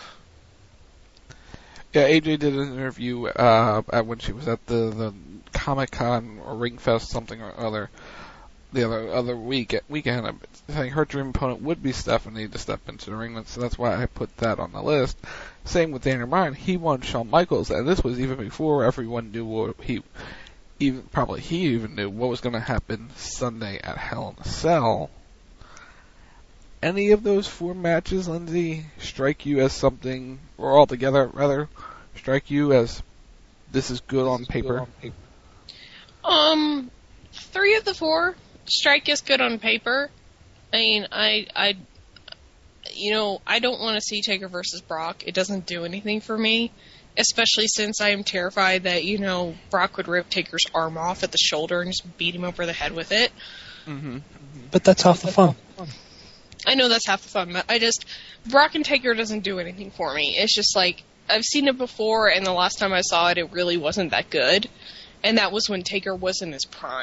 Yeah, A J did an interview uh, at when she was at the, the Comic-Con or Ring Fest, something or other, the other other week weekend. I think her dream opponent would be Stephanie to step into the ring, so that's why I put that on the list. Same with Daniel Bryan. He won Shawn Michaels, and this was even before everyone knew what he, even probably he even knew what was going to happen Sunday at Hell in a Cell. Any of those four matches, Lindsay, strike you as something, or altogether rather, strike you as this is good on paper? Um, three of the four strike as good on paper. I mean, I, I, you know, I don't want to see Taker versus Brock. It doesn't do anything for me, especially since I am terrified that, you know, Brock would rip Taker's arm off at the shoulder and just beat him over the head with it. Mm-hmm. But that's half the fun. I know that's half the fun, but I just, Brock and Taker doesn't do anything for me. It's just like, I've seen it before, and the last time I saw it, it really wasn't that good. And that was when Taker was in his prime.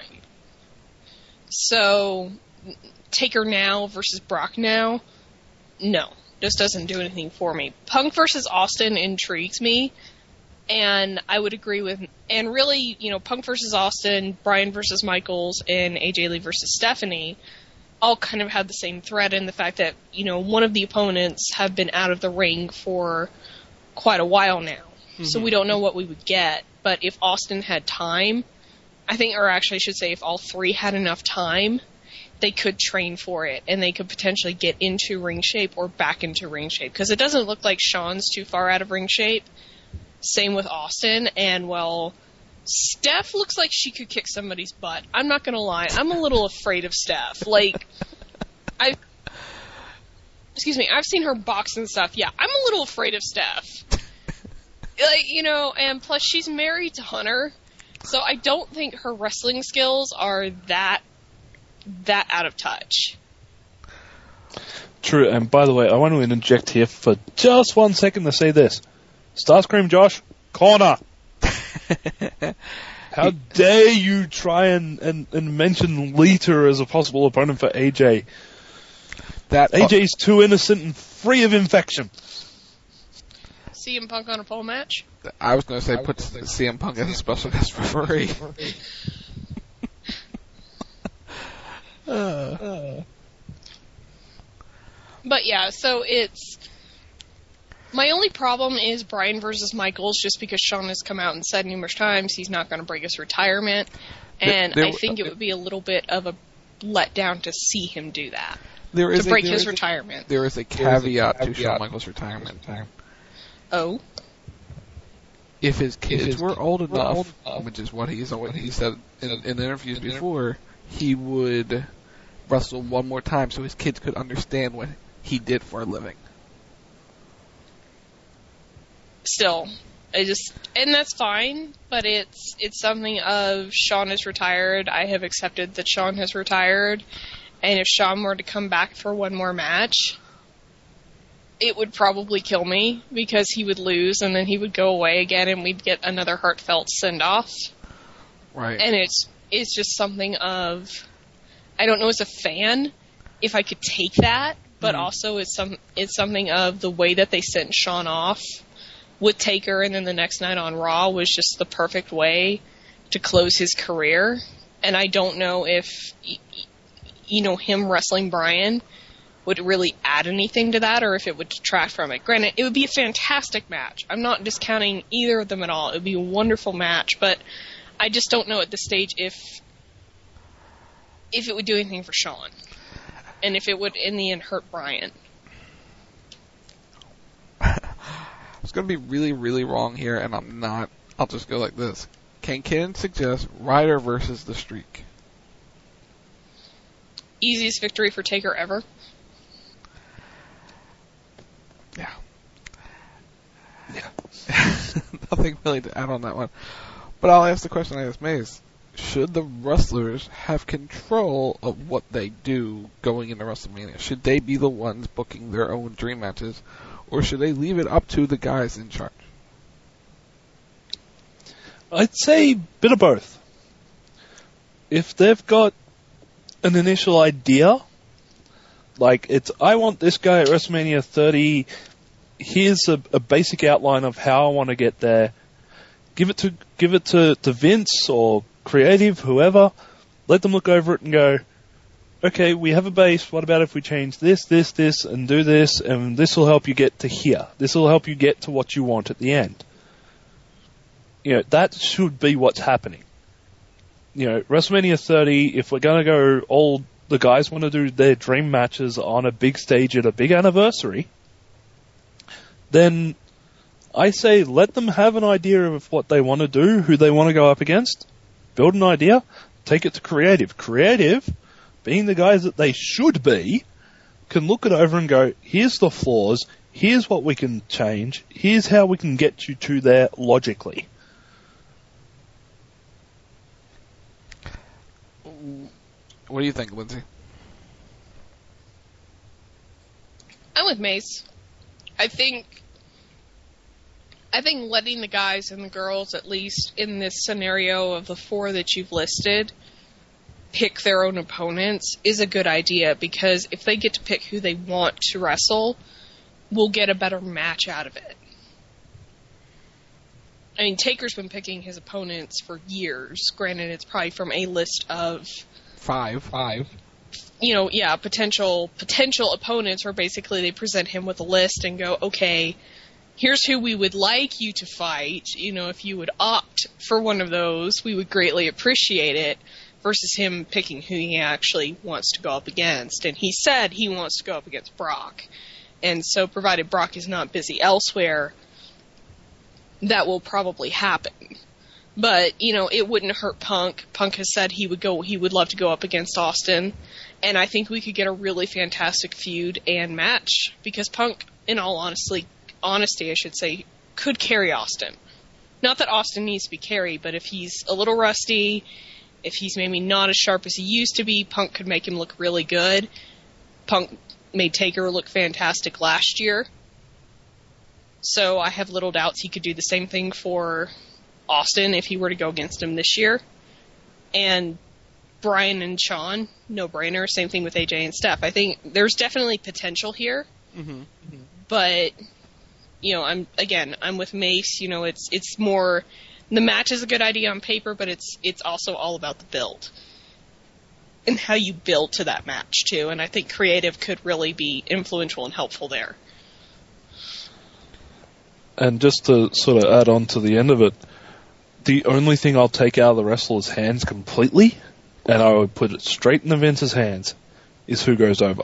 So, Taker now versus Brock now, no, just doesn't do anything for me. Punk versus Austin intrigues me, and I would agree with, and really, you know, Punk versus Austin, Bryan versus Michaels, and A J Lee versus Stephanie all kind of had the same thread in the fact that, you know, one of the opponents have been out of the ring for quite a while now. Mm-hmm. So we don't know what we would get, but if Austin had time, I think, or actually I should say if all three had enough time, they could train for it, and they could potentially get into ring shape or back into ring shape. Because it doesn't look like Shawn's too far out of ring shape. Same with Austin, and, well, Steph looks like she could kick somebody's butt. I'm not going to lie. I'm a little afraid of Steph. Like, I, excuse me, I've seen her box and stuff. Yeah, I'm a little afraid of Steph. Like, you know, and plus she's married to Hunter, so I don't think her wrestling skills are that that out of touch. True, and by the way, I want to interject here for just one second to say this. Starscream Josh, corner! How dare you try and, and, and mention Lita as a possible opponent for A J? That A J's too innocent and free of infection. C M Punk on a pole match? I was going to say put C M Punk as a special guest referee. Uh. But yeah, so it's, my only problem is Bryan versus Michaels, just because Shawn has come out and said numerous times he's not going to break his retirement, and there, there, I think it would be a little bit of a letdown to see him do that, there is to break a, his is retirement. A, there is a caveat to Shawn Michaels' retirement. Oh? If his kids if his were old enough, old enough, which is what he's always, he said in, in interviews before, he would wrestle one more time so his kids could understand what he did for a living. Still, I just, and that's fine, but it's it's something of Shawn is retired. I have accepted that Shawn has retired, and if Shawn were to come back for one more match, it would probably kill me because he would lose and then he would go away again and we'd get another heartfelt send-off. Right. And it's it's just something of, I don't know as a fan if I could take that, but mm-hmm. also it's some it's something of the way that they sent Shawn off with Taker and then the next night on Raw was just the perfect way to close his career. And I don't know if, you know, him wrestling Bryan would really add anything to that or if it would detract from it. Granted, it would be a fantastic match. I'm not discounting either of them at all. It would be a wonderful match, but I just don't know at this stage if if it would do anything for Shawn. And if it would, in the end, hurt Bryan. It's going to be really, really wrong here, and I'm not. I'll just go like this. Can Ken suggest Ryder versus The Streak? Easiest victory for Taker ever. Yeah. Yeah. Nothing really to add on that one. But I'll ask the question I asked Mace. Should the wrestlers have control of what they do going into WrestleMania? Should they be the ones booking their own dream matches? Or should they leave it up to the guys in charge? I'd say a bit of both. If they've got an initial idea, like it's, I want this guy at WrestleMania thirty, here's a, a basic outline of how I want to get there. Give it to give it to, to Vince or creative, whoever. Let them look over it and go, okay, we have a base. What about if we change this, this, this, and do this, and this will help you get to here. This will help you get to what you want at the end. You know, that should be what's happening. You know, WrestleMania thirty, if we're going to go all the guys want to do their dream matches on a big stage at a big anniversary, then I say let them have an idea of what they want to do, who they want to go up against, build an idea, take it to creative. Creative, being the guys that they should be, can look it over and go, here's the flaws, here's what we can change, here's how we can get you to there logically. What do you think, Lindsay? I'm with Mace. I think I think letting the guys and the girls, at least in this scenario of the four that you've listed, pick their own opponents is a good idea, because if they get to pick who they want to wrestle, we'll get a better match out of it. I mean, Taker's been picking his opponents for years. Granted, it's probably from a list of Five. Five. You know, yeah, potential potential opponents where basically they present him with a list and go, okay, here's who we would like you to fight. You know, if you would opt for one of those, we would greatly appreciate it, versus him picking who he actually wants to go up against. And he said he wants to go up against Brock. And so provided Brock is not busy elsewhere, that will probably happen. But, you know, it wouldn't hurt Punk. Punk has said he would go, he would love to go up against Austin. And I think we could get a really fantastic feud and match, because Punk, in all honesty, honesty, I should say, could carry Austin. Not that Austin needs to be carried, but if he's a little rusty, if he's maybe not as sharp as he used to be, Punk could make him look really good. Punk made Taker look fantastic last year. So I have little doubts he could do the same thing for Austin if he were to go against him this year. And Bryan and Shawn, no brainer. Same thing with A J and Steph. I think there's definitely potential here. Mm-hmm. Mm-hmm. But, you know, I'm again, I'm with Mace. You know, it's it's more, the match is a good idea on paper, but it's it's also all about the build and how you build to that match too. And I think creative could really be influential and helpful there. And just to sort of add on to the end of it, the only thing I'll take out of the wrestler's hands completely, and I would put it straight in the Vince's hands, is who goes over.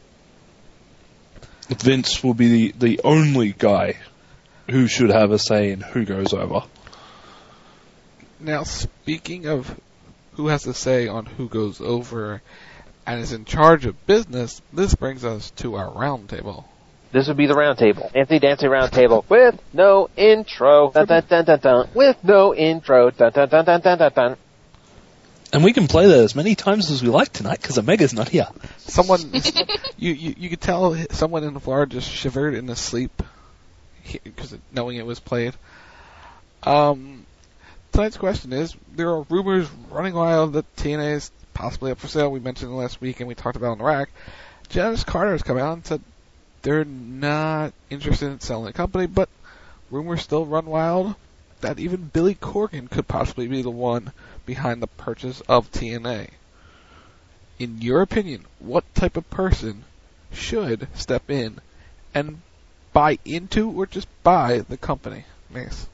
Vince will be the, the only guy who should have a say in who goes over. Now, speaking of who has a say on who goes over and is in charge of business, this brings us to our round table. This would be the round table. Nancy Dancy round table with no intro. Dun, dun, dun, dun, dun. With no intro. Dun, dun, dun, dun, dun, dun, dun. And we can play that as many times as we like tonight because Omega's not here. Someone, you, you you could tell someone in the floor just shivered in his sleep because knowing it was played. Um, tonight's question is: there are rumors running wild that T N A is possibly up for sale. We mentioned it last week and we talked about it on the rack. Janice Carter has come out and said they're not interested in selling the company, but rumors still run wild that even Billy Corgan could possibly be the one behind the purchase of T N A. In your opinion, what type of person should step in and buy into or just buy the company? Mace.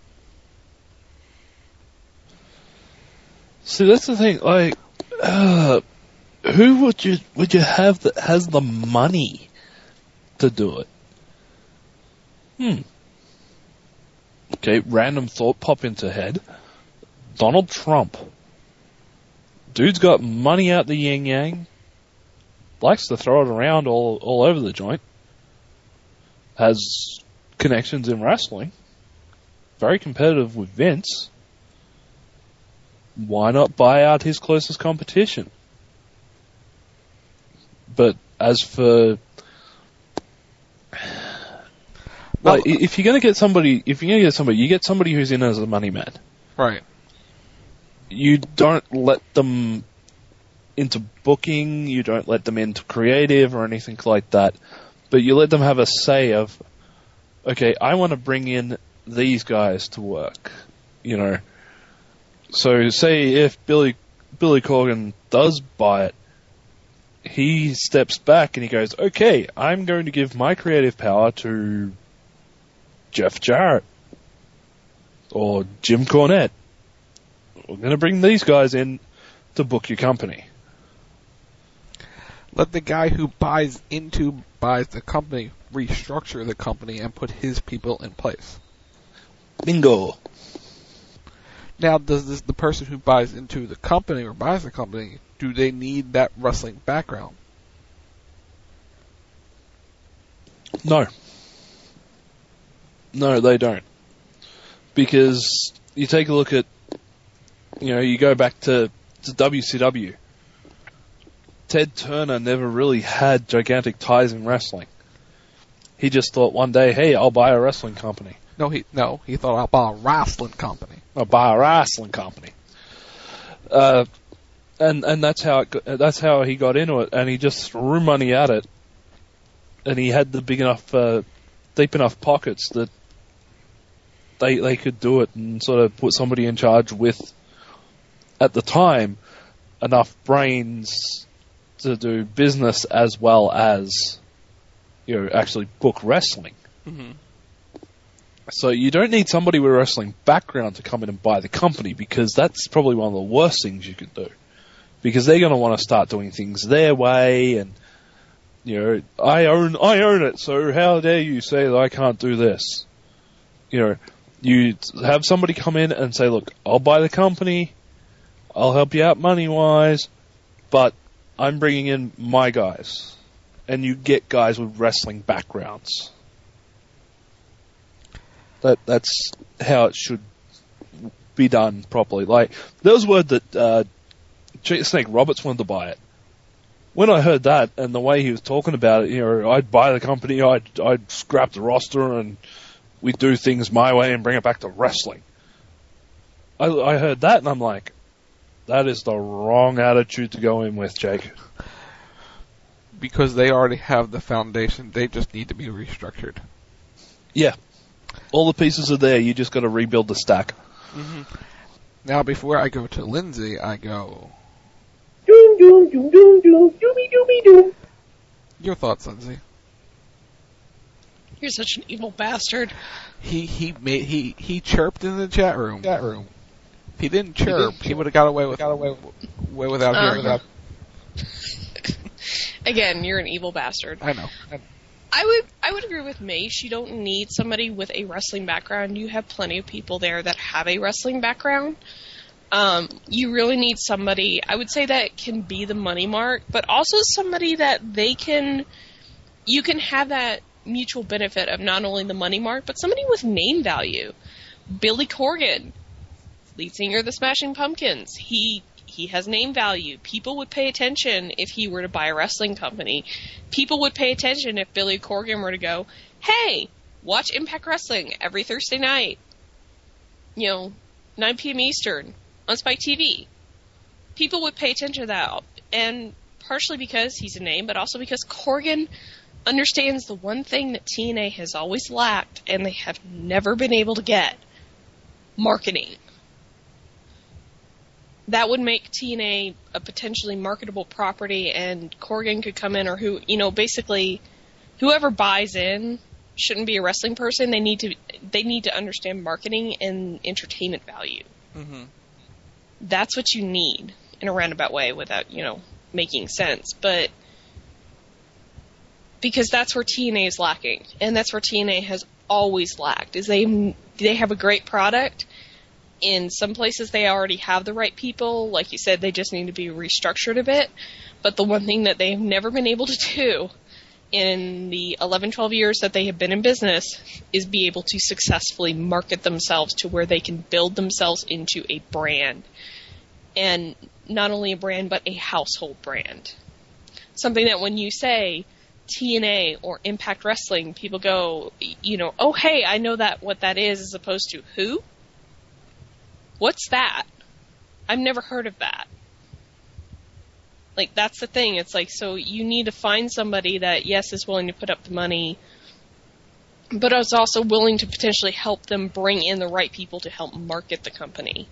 See, that's the thing. Like, uh, who would you would you have that has the money to do it? Hmm. Okay, random thought pop into head. Donald Trump. Dude's got money out the yin yang. Likes to throw it around all all over the joint. Has connections in wrestling. Very competitive with Vince. Why not buy out his closest competition? But as for like, if you're gonna get somebody, if you're gonna get somebody, you get somebody who's in as a money man. Right. You don't let them into booking, you don't let them into creative or anything like that, but you let them have a say of, okay, I want to bring in these guys to work, you know. So say if Billy Billy Corgan does buy it, he steps back and he goes, okay, I'm going to give my creative power to Jeff Jarrett or Jim Cornette. We're going to bring these guys in to book your company. Let the guy who buys into buys the company restructure the company and put his people in place. Bingo. Now, does this the person who buys into the company or buys the company, do they need that wrestling background? No. No, they don't. Because you take a look at, you know, you go back to, to W C W. Ted Turner never really had gigantic ties in wrestling. He just thought one day, hey, I'll buy a wrestling company. No, he no, he thought I'll buy a wrestling company. I'll buy a wrestling company. Uh, and and that's how it got, that's how he got into it, and he just threw money at it, and he had the big enough, uh, deep enough pockets that they they could do it and sort of put somebody in charge with, at the time, enough brains to do business as well as, you know, actually book wrestling. Mm-hmm. So you don't need somebody with a wrestling background to come in and buy the company, because that's probably one of the worst things you could do. Because they're going to want to start doing things their way, and, you know, I own I own it, so how dare you say that I can't do this? You know, you have somebody come in and say, look, I'll buy the company, I'll help you out money-wise, but I'm bringing in my guys. And you get guys with wrestling backgrounds. That that's how it should be done properly. Like, there was word that uh, Snake Roberts wanted to buy it. When I heard that and the way he was talking about it, you know, I'd buy the company, I'd I'd scrap the roster, and we'd do things my way and bring it back to wrestling. I, I heard that and I'm like, that is the wrong attitude to go in with, Jake. Because they already have the foundation, they just need to be restructured. Yeah. All the pieces are there, you just got to rebuild the stack. Mm-hmm. Now, before I go to Lindsay, I go... Doom, doom, doom, doom, doom, doomy, doomy, doom. Your thoughts, Lindsay? You're such an evil bastard. He he made he he chirped in the chat room. Chat room. If he didn't chirp, he, he would have got away with got away, away without uh, hearing that. Again, you're an evil bastard. I know. I know. I would I would agree with Mace. You don't need somebody with a wrestling background. You have plenty of people there that have a wrestling background. Um, you really need somebody, I would say, that can be the money mark, but also somebody that they can, you can have that mutual benefit of not only the money mark, but somebody with name value. Billy Corgan, lead singer of the Smashing Pumpkins. He He has name value. People would pay attention if he were to buy a wrestling company. People would pay attention if Billy Corgan were to go, hey, watch Impact Wrestling every Thursday night. You know, nine p.m. Eastern on Spike T V. People would pay attention to that. And partially because he's a name, but also because Corgan understands the one thing that T N A has always lacked and they have never been able to get. Marketing. That would make T N A a potentially marketable property, and Corgan could come in, or who, you know, basically whoever buys in shouldn't be a wrestling person. They need to they need to understand marketing and entertainment value. Mm-hmm. That's what you need in a roundabout way without, you know, making sense. But because that's where T N A is lacking, and that's where T N A has always lacked, is they they have a great product. In some places they already have the right people. Like you said, they just need to be restructured a bit. But the one thing that they've never been able to do in the eleven, twelve years that they have been in business is be able to successfully market themselves to where they can build themselves into a brand. And not only a brand, but a household brand. Something that when you say T N A or Impact Wrestling, people go, you know, oh, hey, I know that what that is, as opposed to who? What's that? I've never heard of that. Like, that's the thing. It's like, so you need to find somebody that, yes, is willing to put up the money, but is also willing to potentially help them bring in the right people to help market the company.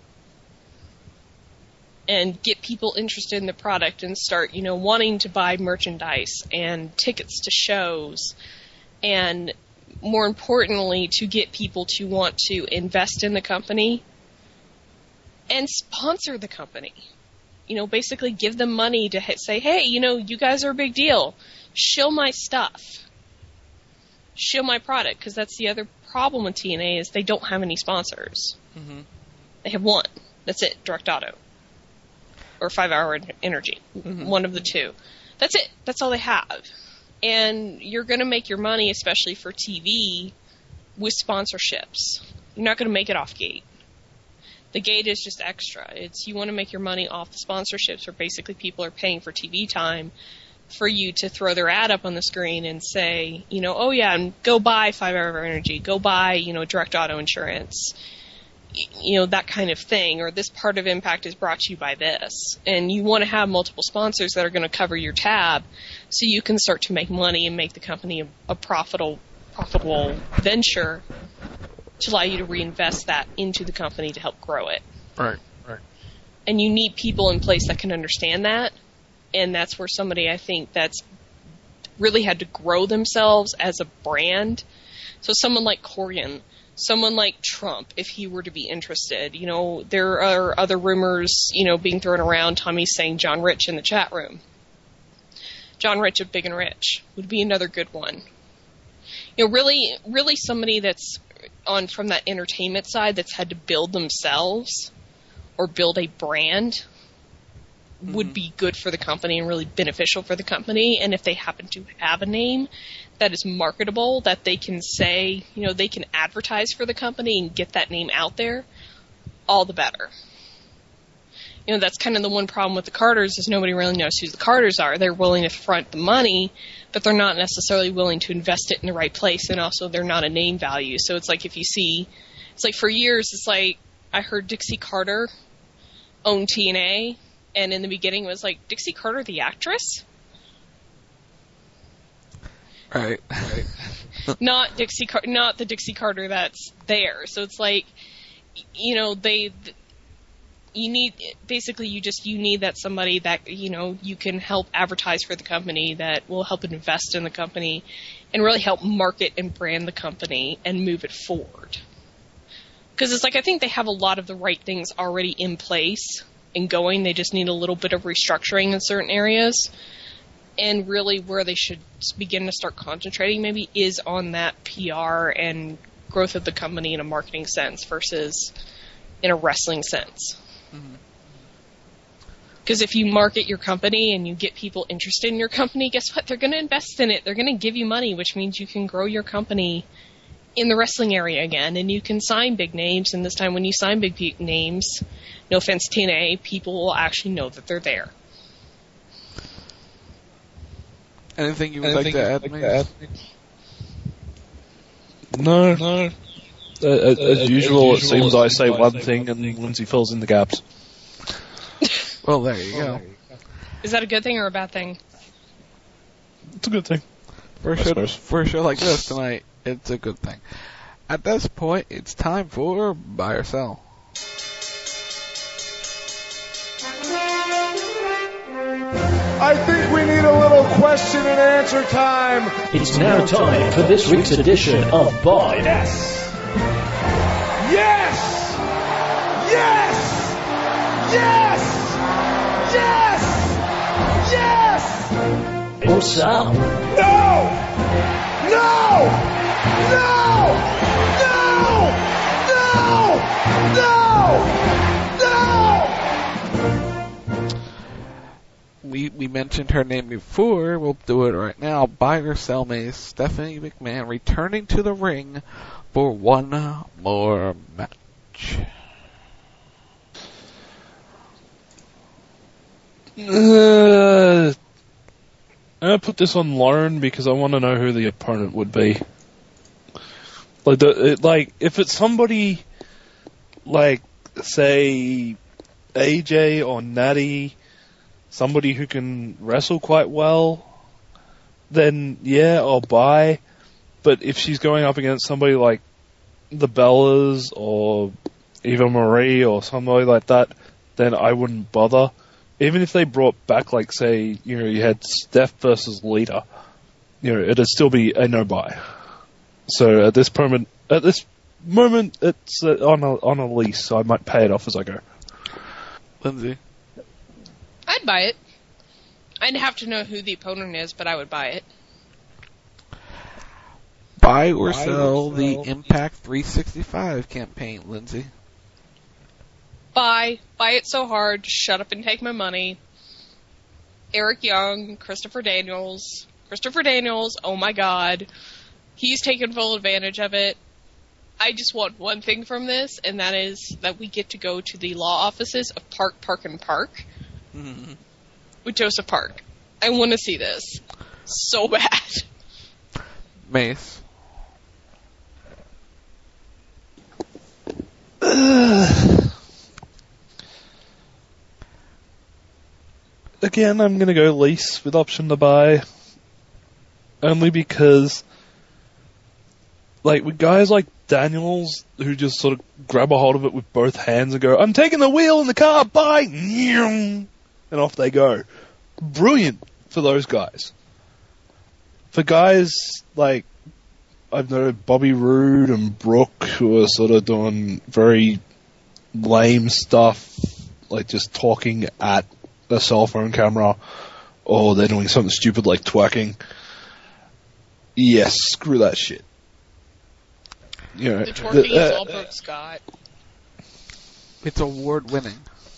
And get people interested in the product and start, you know, wanting to buy merchandise and tickets to shows. And more importantly, to get people to want to invest in the company and sponsor the company. You know, basically give them money to hit, say, hey, you know, you guys are a big deal. Shill my stuff. Shill my product, because that's the other problem with T N A is they don't have any sponsors. Mm-hmm. They have one. That's it, Direct Auto. Or Five Hour Energy. Mm-hmm. One of the two. That's it. That's all they have. And you're going to make your money, especially for T V, with sponsorships. You're not going to make it off gate. The gate is just extra. It's you want to make your money off the sponsorships, where basically people are paying for T V time for you to throw their ad up on the screen and say, you know, oh yeah, and go buy Five Hour Energy, go buy, you know, Direct Auto Insurance, you know, that kind of thing, or this part of Impact is brought to you by this. And you want to have multiple sponsors that are going to cover your tab so you can start to make money and make the company a, a profitable, profitable venture to allow you to reinvest that into the company to help grow it. Right, right. And you need people in place that can understand that. And that's where somebody, I think, that's really had to grow themselves as a brand. So someone like Corgan, someone like Trump, if he were to be interested. You know, there are other rumors, you know, being thrown around. Tommy's saying John Rich in the chat room. John Rich of Big and Rich would be another good one. You know, really, really somebody that's on from that entertainment side that's had to build themselves or build a brand mm-hmm. would be good for the company and really beneficial for the company. And if they happen to have a name that is marketable, that they can say, you know, they can advertise for the company and get that name out there, all the better. You know, that's kind of the one problem with the Carters is nobody really knows who the Carters are. They're willing to front the money, but they're not necessarily willing to invest it in the right place, and also they're not a name value. So it's like if you see, it's like for years, it's like I heard Dixie Carter own T N A, and in the beginning it was like, Dixie Carter the actress? Right. not Dixie, Car- not the Dixie Carter that's there. So it's like, you know, they... You need, basically you just, you need that somebody that, you know, you can help advertise for the company, that will help invest in the company and really help market and brand the company and move it forward. Because it's like, I think they have a lot of the right things already in place and going. They just need a little bit of restructuring in certain areas. And really where they should begin to start concentrating maybe is on that P R and growth of the company in a marketing sense versus in a wrestling sense. Because mm-hmm. if you market your company and you get people interested in your company, guess what? They're going to invest in it. They're going to give you money, which means you can grow your company in the wrestling area again, and you can sign big names, and this time when you sign big pe- names, no offense T N A, people will actually know that they're there. Anything you would Anything like to you'd add, like Mace? to add? No, no. Uh, as, as usual, it seems I say one thing and Lindsay fills in the gaps. Well, there you go. Is that a good thing or a bad thing? It's a good thing. For a, show, for a show like this tonight, it's a good thing. At this point, it's time for Buy or Sell. I think we need a little question and answer time. It's now time for this week's edition of Buy. Yes! Yes! Yes! Yes! Yes! Yes! Or sell. No! No! No! No! No! No! We we mentioned her name before. We'll do it right now. Buy or sell, Mace. Stephanie McMahon returning to the ring for one more match. Uh, I'm gonna put this on Lauren because I want to know who the opponent would be. Like, the, it, like if it's somebody like, say, A J or Natty, somebody who can wrestle quite well, then yeah, I'll buy. But if she's going up against somebody like the Bellas or Eva Marie or somebody like that, then I wouldn't bother. Even if they brought back, like, say, you know, you had Steph versus Lita, you know, it'd still be a no-buy. So at this moment, at this moment, it's uh, on a on a lease, so I might pay it off as I go. Lindsay? I'd buy it. I'd have to know who the opponent is, but I would buy it. Buy or Buy sell or the sell. Impact three sixty-five campaign, Lindsay? Buy. Buy it so hard, shut up and take my money. Eric Young, Christopher Daniels. Christopher Daniels, oh my god. He's taken full advantage of it. I just want one thing from this, and that is that we get to go to the law offices of Park, Park, and Park Mm-hmm. with Joseph Park. I want to see this so bad. Mace? Again, I'm going to go lease with option to buy. Only because, like, with guys like Daniels, who just sort of grab a hold of it with both hands and go, I'm taking the wheel in the car, bye! And off they go. Brilliant for those guys. For guys like, I've noted Bobby Roode and Brooke, who are sort of doing very lame stuff, like just talking at a cell phone camera, or they're doing something stupid like twerking. Yes, screw that shit. You know, The twerking the, uh, is all Brooks got. It's award winning.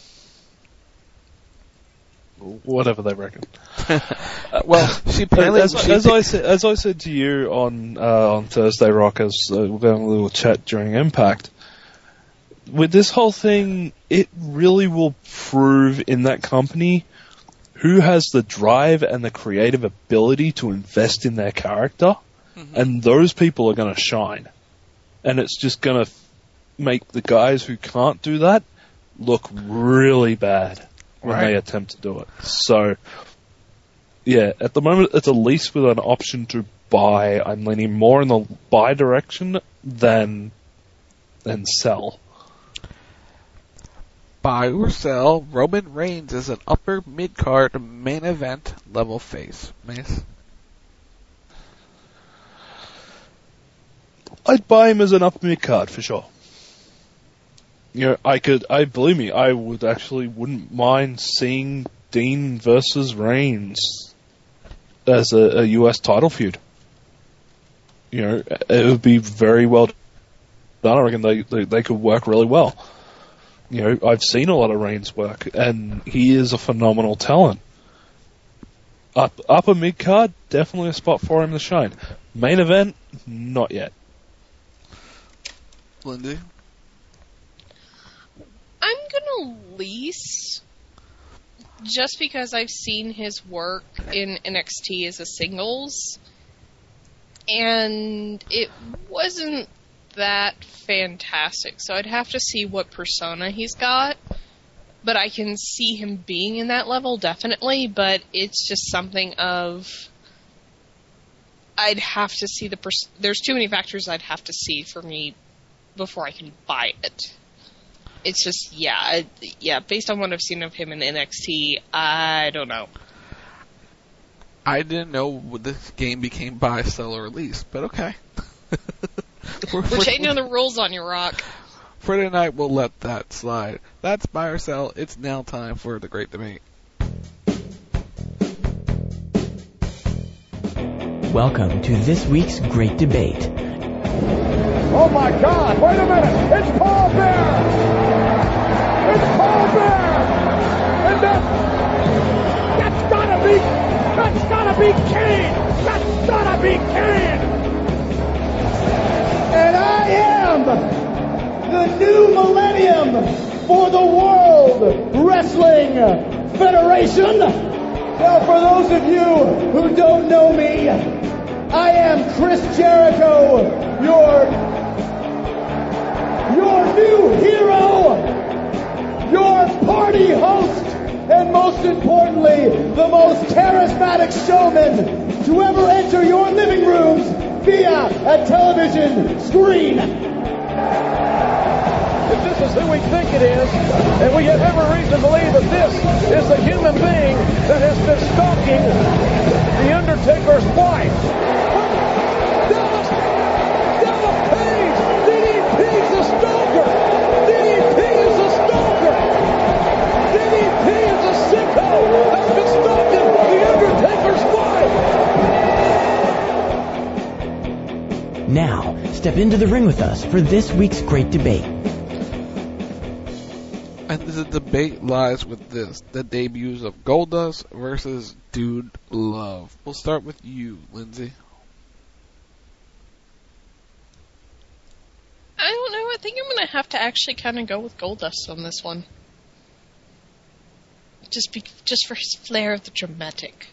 Whatever they reckon. Well, she apparently as, she as picked- I said, as I said to you on uh, on Thursday Rock, as uh, we had a little chat during Impact. With this whole thing, it really will prove in that company who has the drive and the creative ability to invest in their character, mm-hmm. and those people are going to shine. And it's just going to f- make the guys who can't do that look really bad when Right. they attempt to do it. So, yeah, at the moment it's a lease with an option to buy. I'm leaning more in the buy direction than than sell. Buy or sell, Roman Reigns is an upper mid-card main event level face. Mace? I'd buy him as an upper mid card for sure. You know, I could, I believe me, I would actually wouldn't mind seeing Dean versus Reigns as a, a U S title feud. You know, it would be very well done. I reckon they, they they could work really well. You know, I've seen a lot of Reigns work, and he is a phenomenal talent. Up upper mid card, definitely a spot for him to shine. Main event, not yet. Lindsay? I'm gonna lease, just because I've seen his work in N X T as a singles, and it wasn't that fantastic. So I'd have to see what persona he's got, but I can see him being in that level, definitely, but it's just something of, I'd have to see the, pers- there's too many factors I'd have to see for me before I can buy it. It's just, yeah, yeah, based on what I've seen of him in N X T, I don't know. I didn't know this game became buy, sell, or release, but okay. we're, we're changing the rules on you, Rock. For tonight, we'll let that slide. That's buy or sell. It's now time for the Great Debate. Welcome to this week's Great Debate. Oh my God, wait a minute, it's Paul Bear! It's Paul Bear! And that, that's gotta be, that's gotta be Kane! That's gotta be Kane! And I am the new millennium for the World Wrestling Federation. Now for those of you who don't know me, I am Chris Jericho, your your new hero, your party host, and most importantly, the most charismatic showman to ever enter your living rooms via a television screen. If this is who we think it is, and we have every reason to believe that this is the human being that has been stalking The Undertaker's wife. Now, step into the ring with us for this week's Great Debate. And the debate lies with this, the debuts of Goldust versus Dude Love. We'll start with you, Lindsay. I don't know, I think I'm going to have to actually kind of go with Goldust on this one. Just be, just for his flair of the dramatic.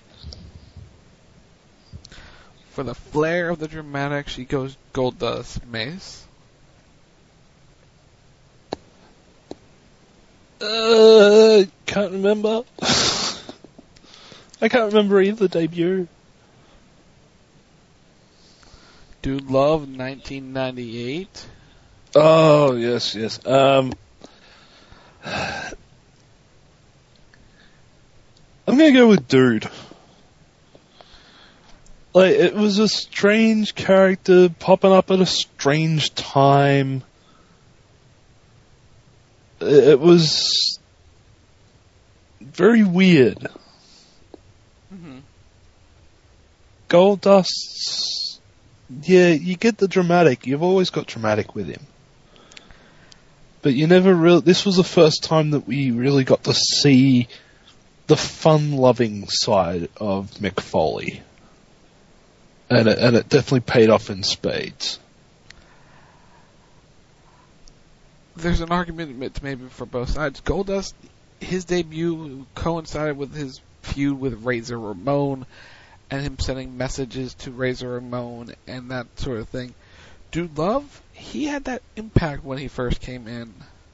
For the flair of the dramatic, she goes Goldust. Mace? Uh, can't remember. I can't remember either debut. Dude Love, nineteen ninety-eight. Oh, yes, yes. Um, I'm gonna go with Dude. Like, it was a strange character popping up at a strange time. It was very weird. Mm-hmm. Goldust, yeah, you get the dramatic. You've always got dramatic with him. But you never really, this was the first time that we really got to see the fun-loving side of Mick Foley. And it, and it definitely paid off in spades. There's an argument to maybe for both sides. Goldust, his debut coincided with his feud with Razor Ramon and him sending messages to Razor Ramon and that sort of thing. Dude Love, he had that impact when he first came in.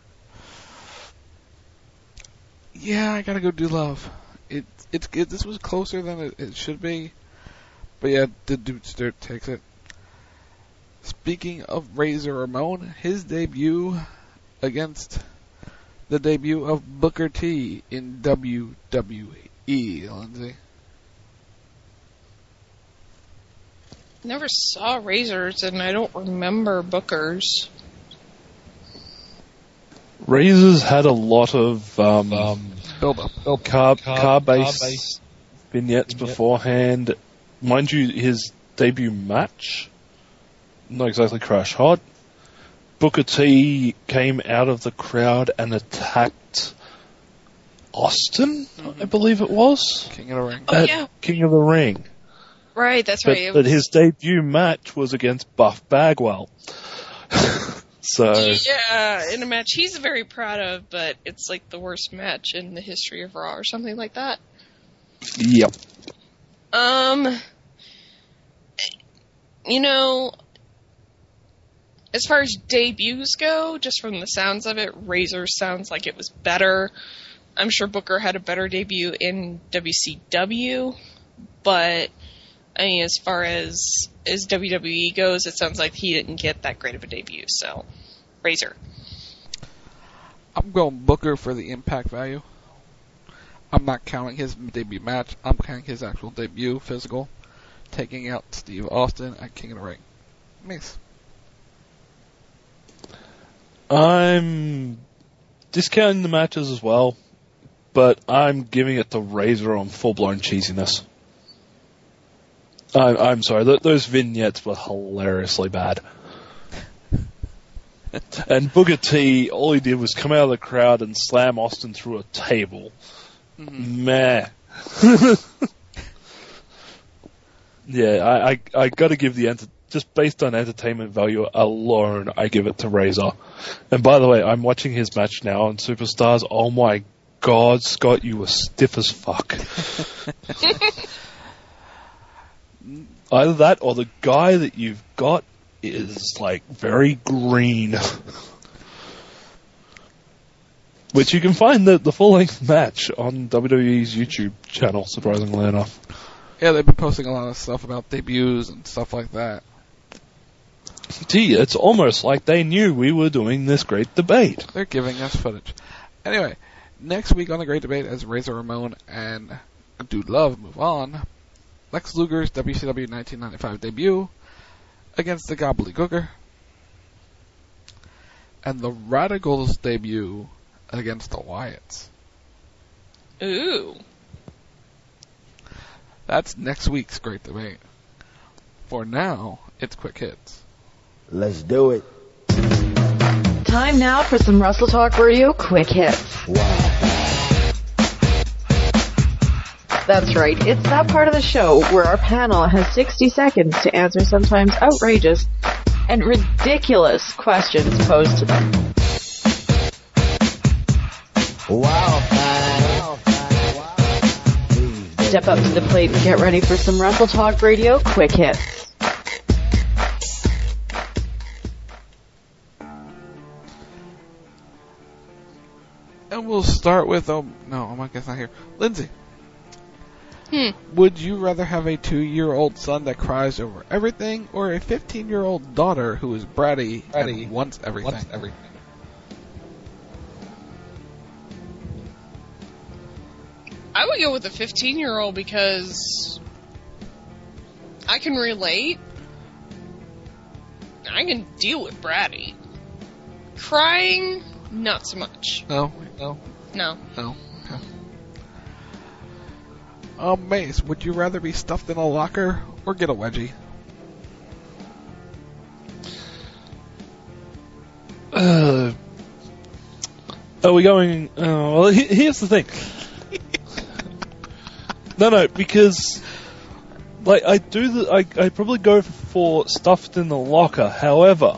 Yeah, I gotta go Dude Love. It, it's it, this was closer than it, it should be. But yeah, the Dude Sturt takes it. Speaking of Razor Ramon, his debut against the debut of Booker T in W W E, Lindsay. Never saw Razors, and I don't remember Bookers. Razors had a lot of um, um, build up, car car based vignettes beforehand. Mind you, his debut match, not exactly crash hot. Booker T came out of the crowd and attacked Austin, mm-hmm. I believe it was. King of the Ring. Oh, yeah. King of the Ring. Right, that's but, right. It but was... his debut match was against Buff Bagwell. So yeah, in a match he's very proud of, but it's like the worst match in the history of Raw or something like that. Yep. Um, you know, as far as debuts go, just from the sounds of it, Razor sounds like it was better. I'm sure Booker had a better debut in W C W, but I mean, as far as as W W E goes, it sounds like he didn't get that great of a debut. So, Razor. I'm going Booker for the impact value. I'm not counting his debut match. I'm counting his actual debut physical, taking out Steve Austin at King of the Ring. Mace. I'm discounting the matches as well, but I'm giving it to Razor on full-blown cheesiness. I, I'm sorry, th- those vignettes were hilariously bad. And Booker T, all he did was come out of the crowd and slam Austin through a table. Mm-hmm. Meh. Yeah, I, I, I gotta give the, enter- just based on entertainment value alone, I give it to Razor. And by the way, I'm watching his match now on Superstars. Oh my God, Scott, you were stiff as fuck. Either that or the guy that you've got is, like, very green. Which you can find the, the full-length match on W W E's YouTube channel, surprisingly enough. Yeah, they've been posting a lot of stuff about debuts and stuff like that. Gee, it's almost like they knew we were doing this great debate. They're giving us footage. Anyway, next week on the Great Debate, as Razor Ramon and Dude Love move on, Lex Luger's W C W nineteen ninety-five debut against the Gobbledygooker, and the Radicals' debut against the Wyatts. Ooh. That's next week's Great Debate. For now, it's Quick Hits. Let's do it. Time now for some Wrestle Talk Radio Quick Hits. Wow. That's right, it's that part of the show where our panel has sixty seconds to answer sometimes outrageous and ridiculous questions posed to them. Wow. Step up to the plate and get ready for some Wrestle Talk Radio Quick Hits. And we'll start with, oh, no, oh my guess not here. Lindsay. Hmm. Would you rather have a two-year-old son that cries over everything, or a fifteen-year-old daughter who is bratty, bratty and wants everything? Wants everything. I would go with a fifteen-year-old because I can relate. I can deal with bratty. Crying, not so much. No, no, No. no. Okay. Um, Mace, would you rather be stuffed in a locker or get a wedgie? Uh, are we going? Uh, well, he, here's the thing. no, no, because like I do, the, I I probably go for stuffed in the locker. However,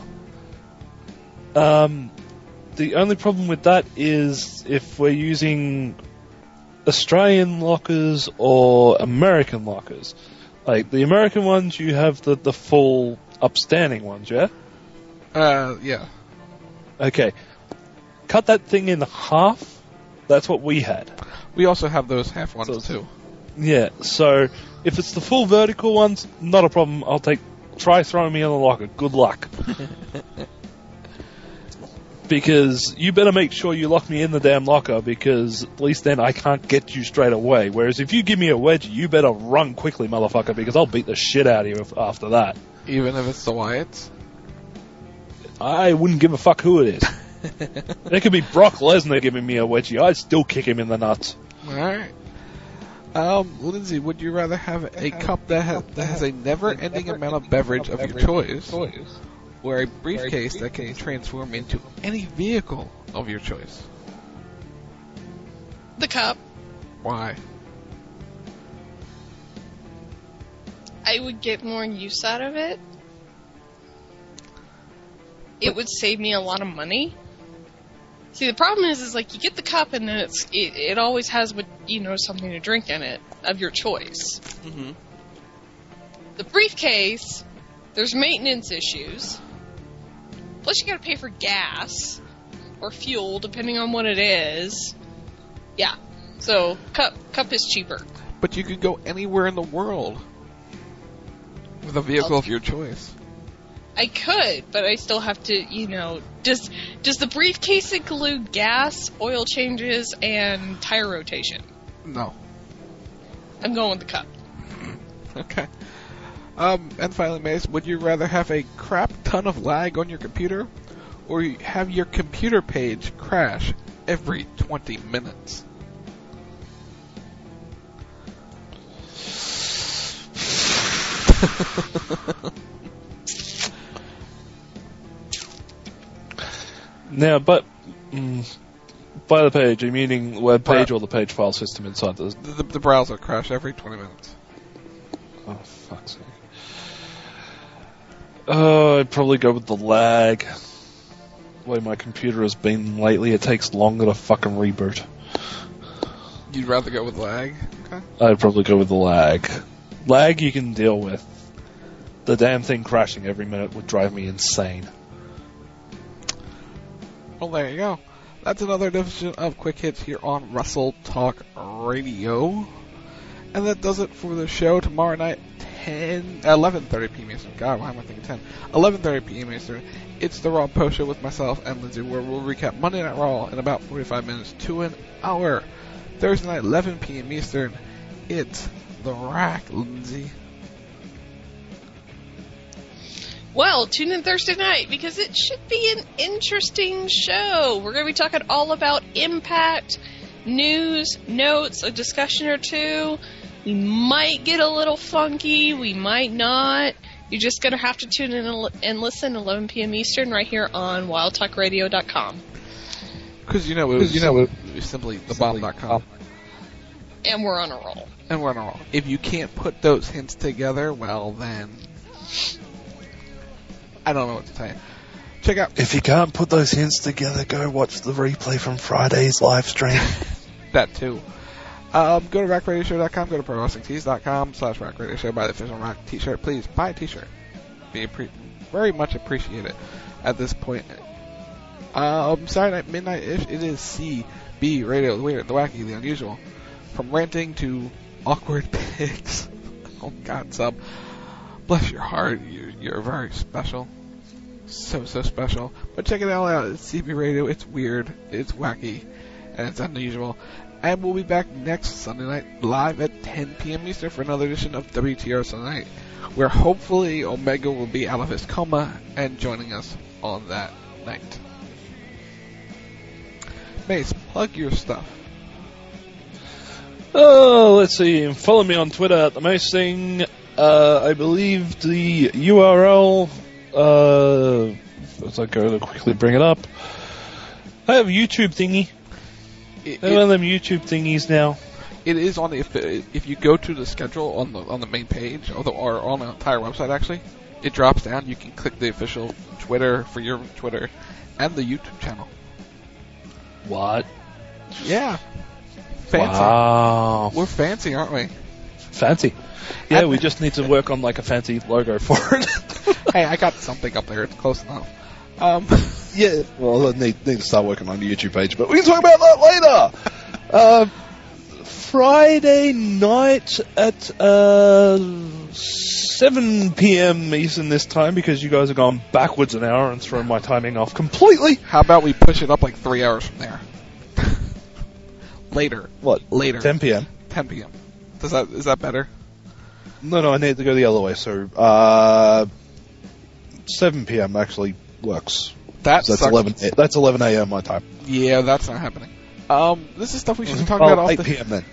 um, the only problem with that is if we're using Australian lockers or American lockers. Like the American ones, you have the the full upstanding ones, yeah. Uh, yeah. Okay. Cut that thing in half. That's what we had. We also have those half ones so, too. Yeah, so if it's the full vertical ones, not a problem. I'll take, try throwing me in the locker. Good luck. Because you better make sure you lock me in the damn locker, because at least then I can't get you straight away. Whereas if you give me a wedgie, you better run quickly, motherfucker, because I'll beat the shit out of you after that. Even if it's the Wyatts? I wouldn't give a fuck who it is. It could be Brock Lesnar giving me a wedgie. I'd still kick him in the nuts. Alright. Um, Lindsay, would you rather have a cup that has, that has a never-ending amount of beverage of your choice, or a briefcase that can transform into any vehicle of your choice? The cup. Why? I would get more use out of it. it would save me a lot of money. See, the problem is, is like you get the cup and then it's it, it always has what you know something to drink in it of your choice. Mm-hmm. The briefcase, there's maintenance issues. Plus, you got to pay for gas or fuel, depending on what it is. Yeah, so cup cup is cheaper. But you could go anywhere in the world with a vehicle I'll of your choice. I could, but I still have to, you know, does does the briefcase include gas, oil changes, and tire rotation? No. I'm going with the cup. Okay. Um, and finally, Mace, would you rather have a crap ton of lag on your computer, or you have your computer page crash every twenty minutes? Now, but mm, by the page, are you meaning the web page or the page file system inside the... The, the browser crash every twenty minutes. Oh, fuck's sake. Oh, I'd probably go with the lag. The way my computer has been lately, it takes longer to fucking reboot. You'd rather go with lag? Okay. I'd probably go with the lag. Lag you can deal with. The damn thing crashing every minute would drive me insane. Well, there you go. That's another edition of Quick Hits here on Wrestle Talk Radio. And that does it for the show tomorrow night, ten, eleven thirty p.m. Eastern. God, why am I thinking ten? eleven thirty p.m. Eastern. It's the Raw Post Show with myself and Lindsay, where we'll recap Monday Night Raw in about forty-five minutes to an hour. Thursday night, eleven p.m. Eastern. It's The Rack, Lindsay. Well, tune in Thursday night because it should be an interesting show. We're going to be talking all about Impact, news, notes, a discussion or two. We might get a little funky. We might not. You're just going to have to tune in and listen at eleven p.m. Eastern right here on wild talk radio dot com. Because, you know, it was, you know, it was simply the bomb dot com. And we're on a roll. And we're on a roll. If you can't put those hints together, well, then... I don't know what to tell you. Check out... If you can't put those hints together, go watch the replay from Friday's live stream. That too. Um, go to rack radio show dot com, go to pro wrestling tees dot com slash rack radio show, buy the official Rock t-shirt. Please, buy a t-shirt. Be appre- very much appreciated at this point. Um, Saturday night, midnight-ish, it is C B Radio, the weird, the wacky, the unusual. From ranting to awkward pics. Oh, God, sub. Bless your heart, you're, you're very special. So, so special. But check it all out. It's C B Radio. It's weird. It's wacky. And it's unusual. And we'll be back next Sunday night live at ten p.m. Eastern for another edition of W T R Sunday Night, where hopefully Omega will be out of his coma and joining us on that night. Mace, plug your stuff. Oh, let's see. Follow me on Twitter at the Mace Thing. Uh, I believe the U R L, uh, as I go to quickly bring it up, I have a YouTube thingy. It, I have one of them YouTube thingies now. It is on the, if, if you go to the schedule on the on the main page, or, the, or on the entire website actually, it drops down. You can click the official Twitter for your Twitter and the YouTube channel. What? Yeah. Fancy. Wow. We're fancy, aren't we? Fancy. Yeah, we just need to work on like a fancy logo for it. Hey, I got something up there. It's close enough. Um, yeah, well, I need, need to start working on the YouTube page, but we can talk about that later. uh, Friday night at uh, seven p.m. Eastern this time, because you guys have gone backwards an hour and thrown my timing off completely. How about we push it up like three hours from there? Later. What? Later. ten p.m. ten p.m. Does that is that better? No, no, I need to go the other way. So, uh, seven p.m. actually works. That so that's sucks. eleven. That's eleven a.m. my time. Yeah, that's not happening. Um, this is stuff we should talk well, about. eight p.m. then.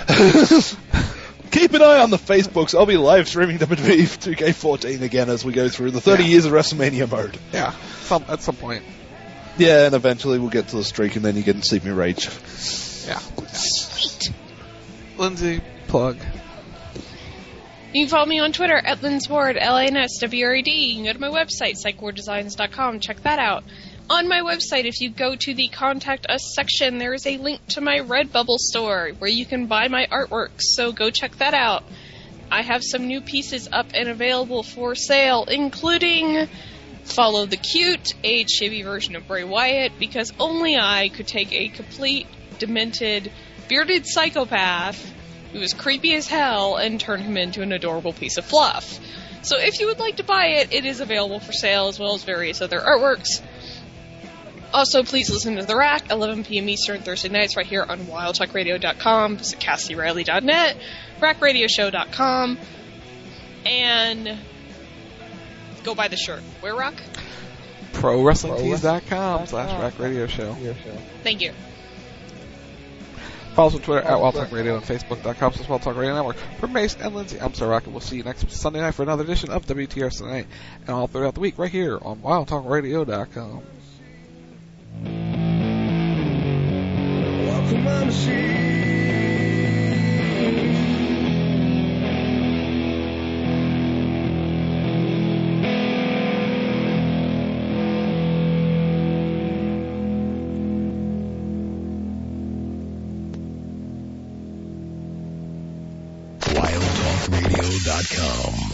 Keep an eye on the Facebooks. I'll be live streaming W W E two K fourteen again as we go through the thirty yeah. years of WrestleMania mode. Yeah, some at some point. Yeah, and eventually we'll get to the streak, and then you get to see me rage. Yeah. Sweet. Lindsay, plug. You can follow me on Twitter at Linsward, L A N S W R E D. You can go to my website, psych ward designs dot com. Check that out. On my website, if you go to the Contact Us section, there is a link to my Redbubble store where you can buy my artwork, so go check that out. I have some new pieces up and available for sale, including Follow the Cute, a chibi version of Bray Wyatt, because only I could take a complete, demented, bearded psychopath who is creepy as hell and turn him into an adorable piece of fluff. So if you would like to buy it, it is available for sale, as well as various other artworks. Also, please listen to The Rack, eleven p.m. Eastern, Thursday nights, right here on wild talk radio dot com. Visit Cassie Riley dot net, rack radio show dot com, and go buy the shirt. Where, Rock? Pro Wrestling Tees dot com slash Rack Radio Show. Thank you. Follow us on Twitter at Wild Talk Radio and Facebook dot com slash Wild Talk Radio Network. For Mace and Lindsay, I'm Sir Rock, and we'll see you next Sunday night for another edition of W T R Sunday Night, and all throughout the week right here on wild talk radio dot com. Welcome, my machine. wild talk radio dot com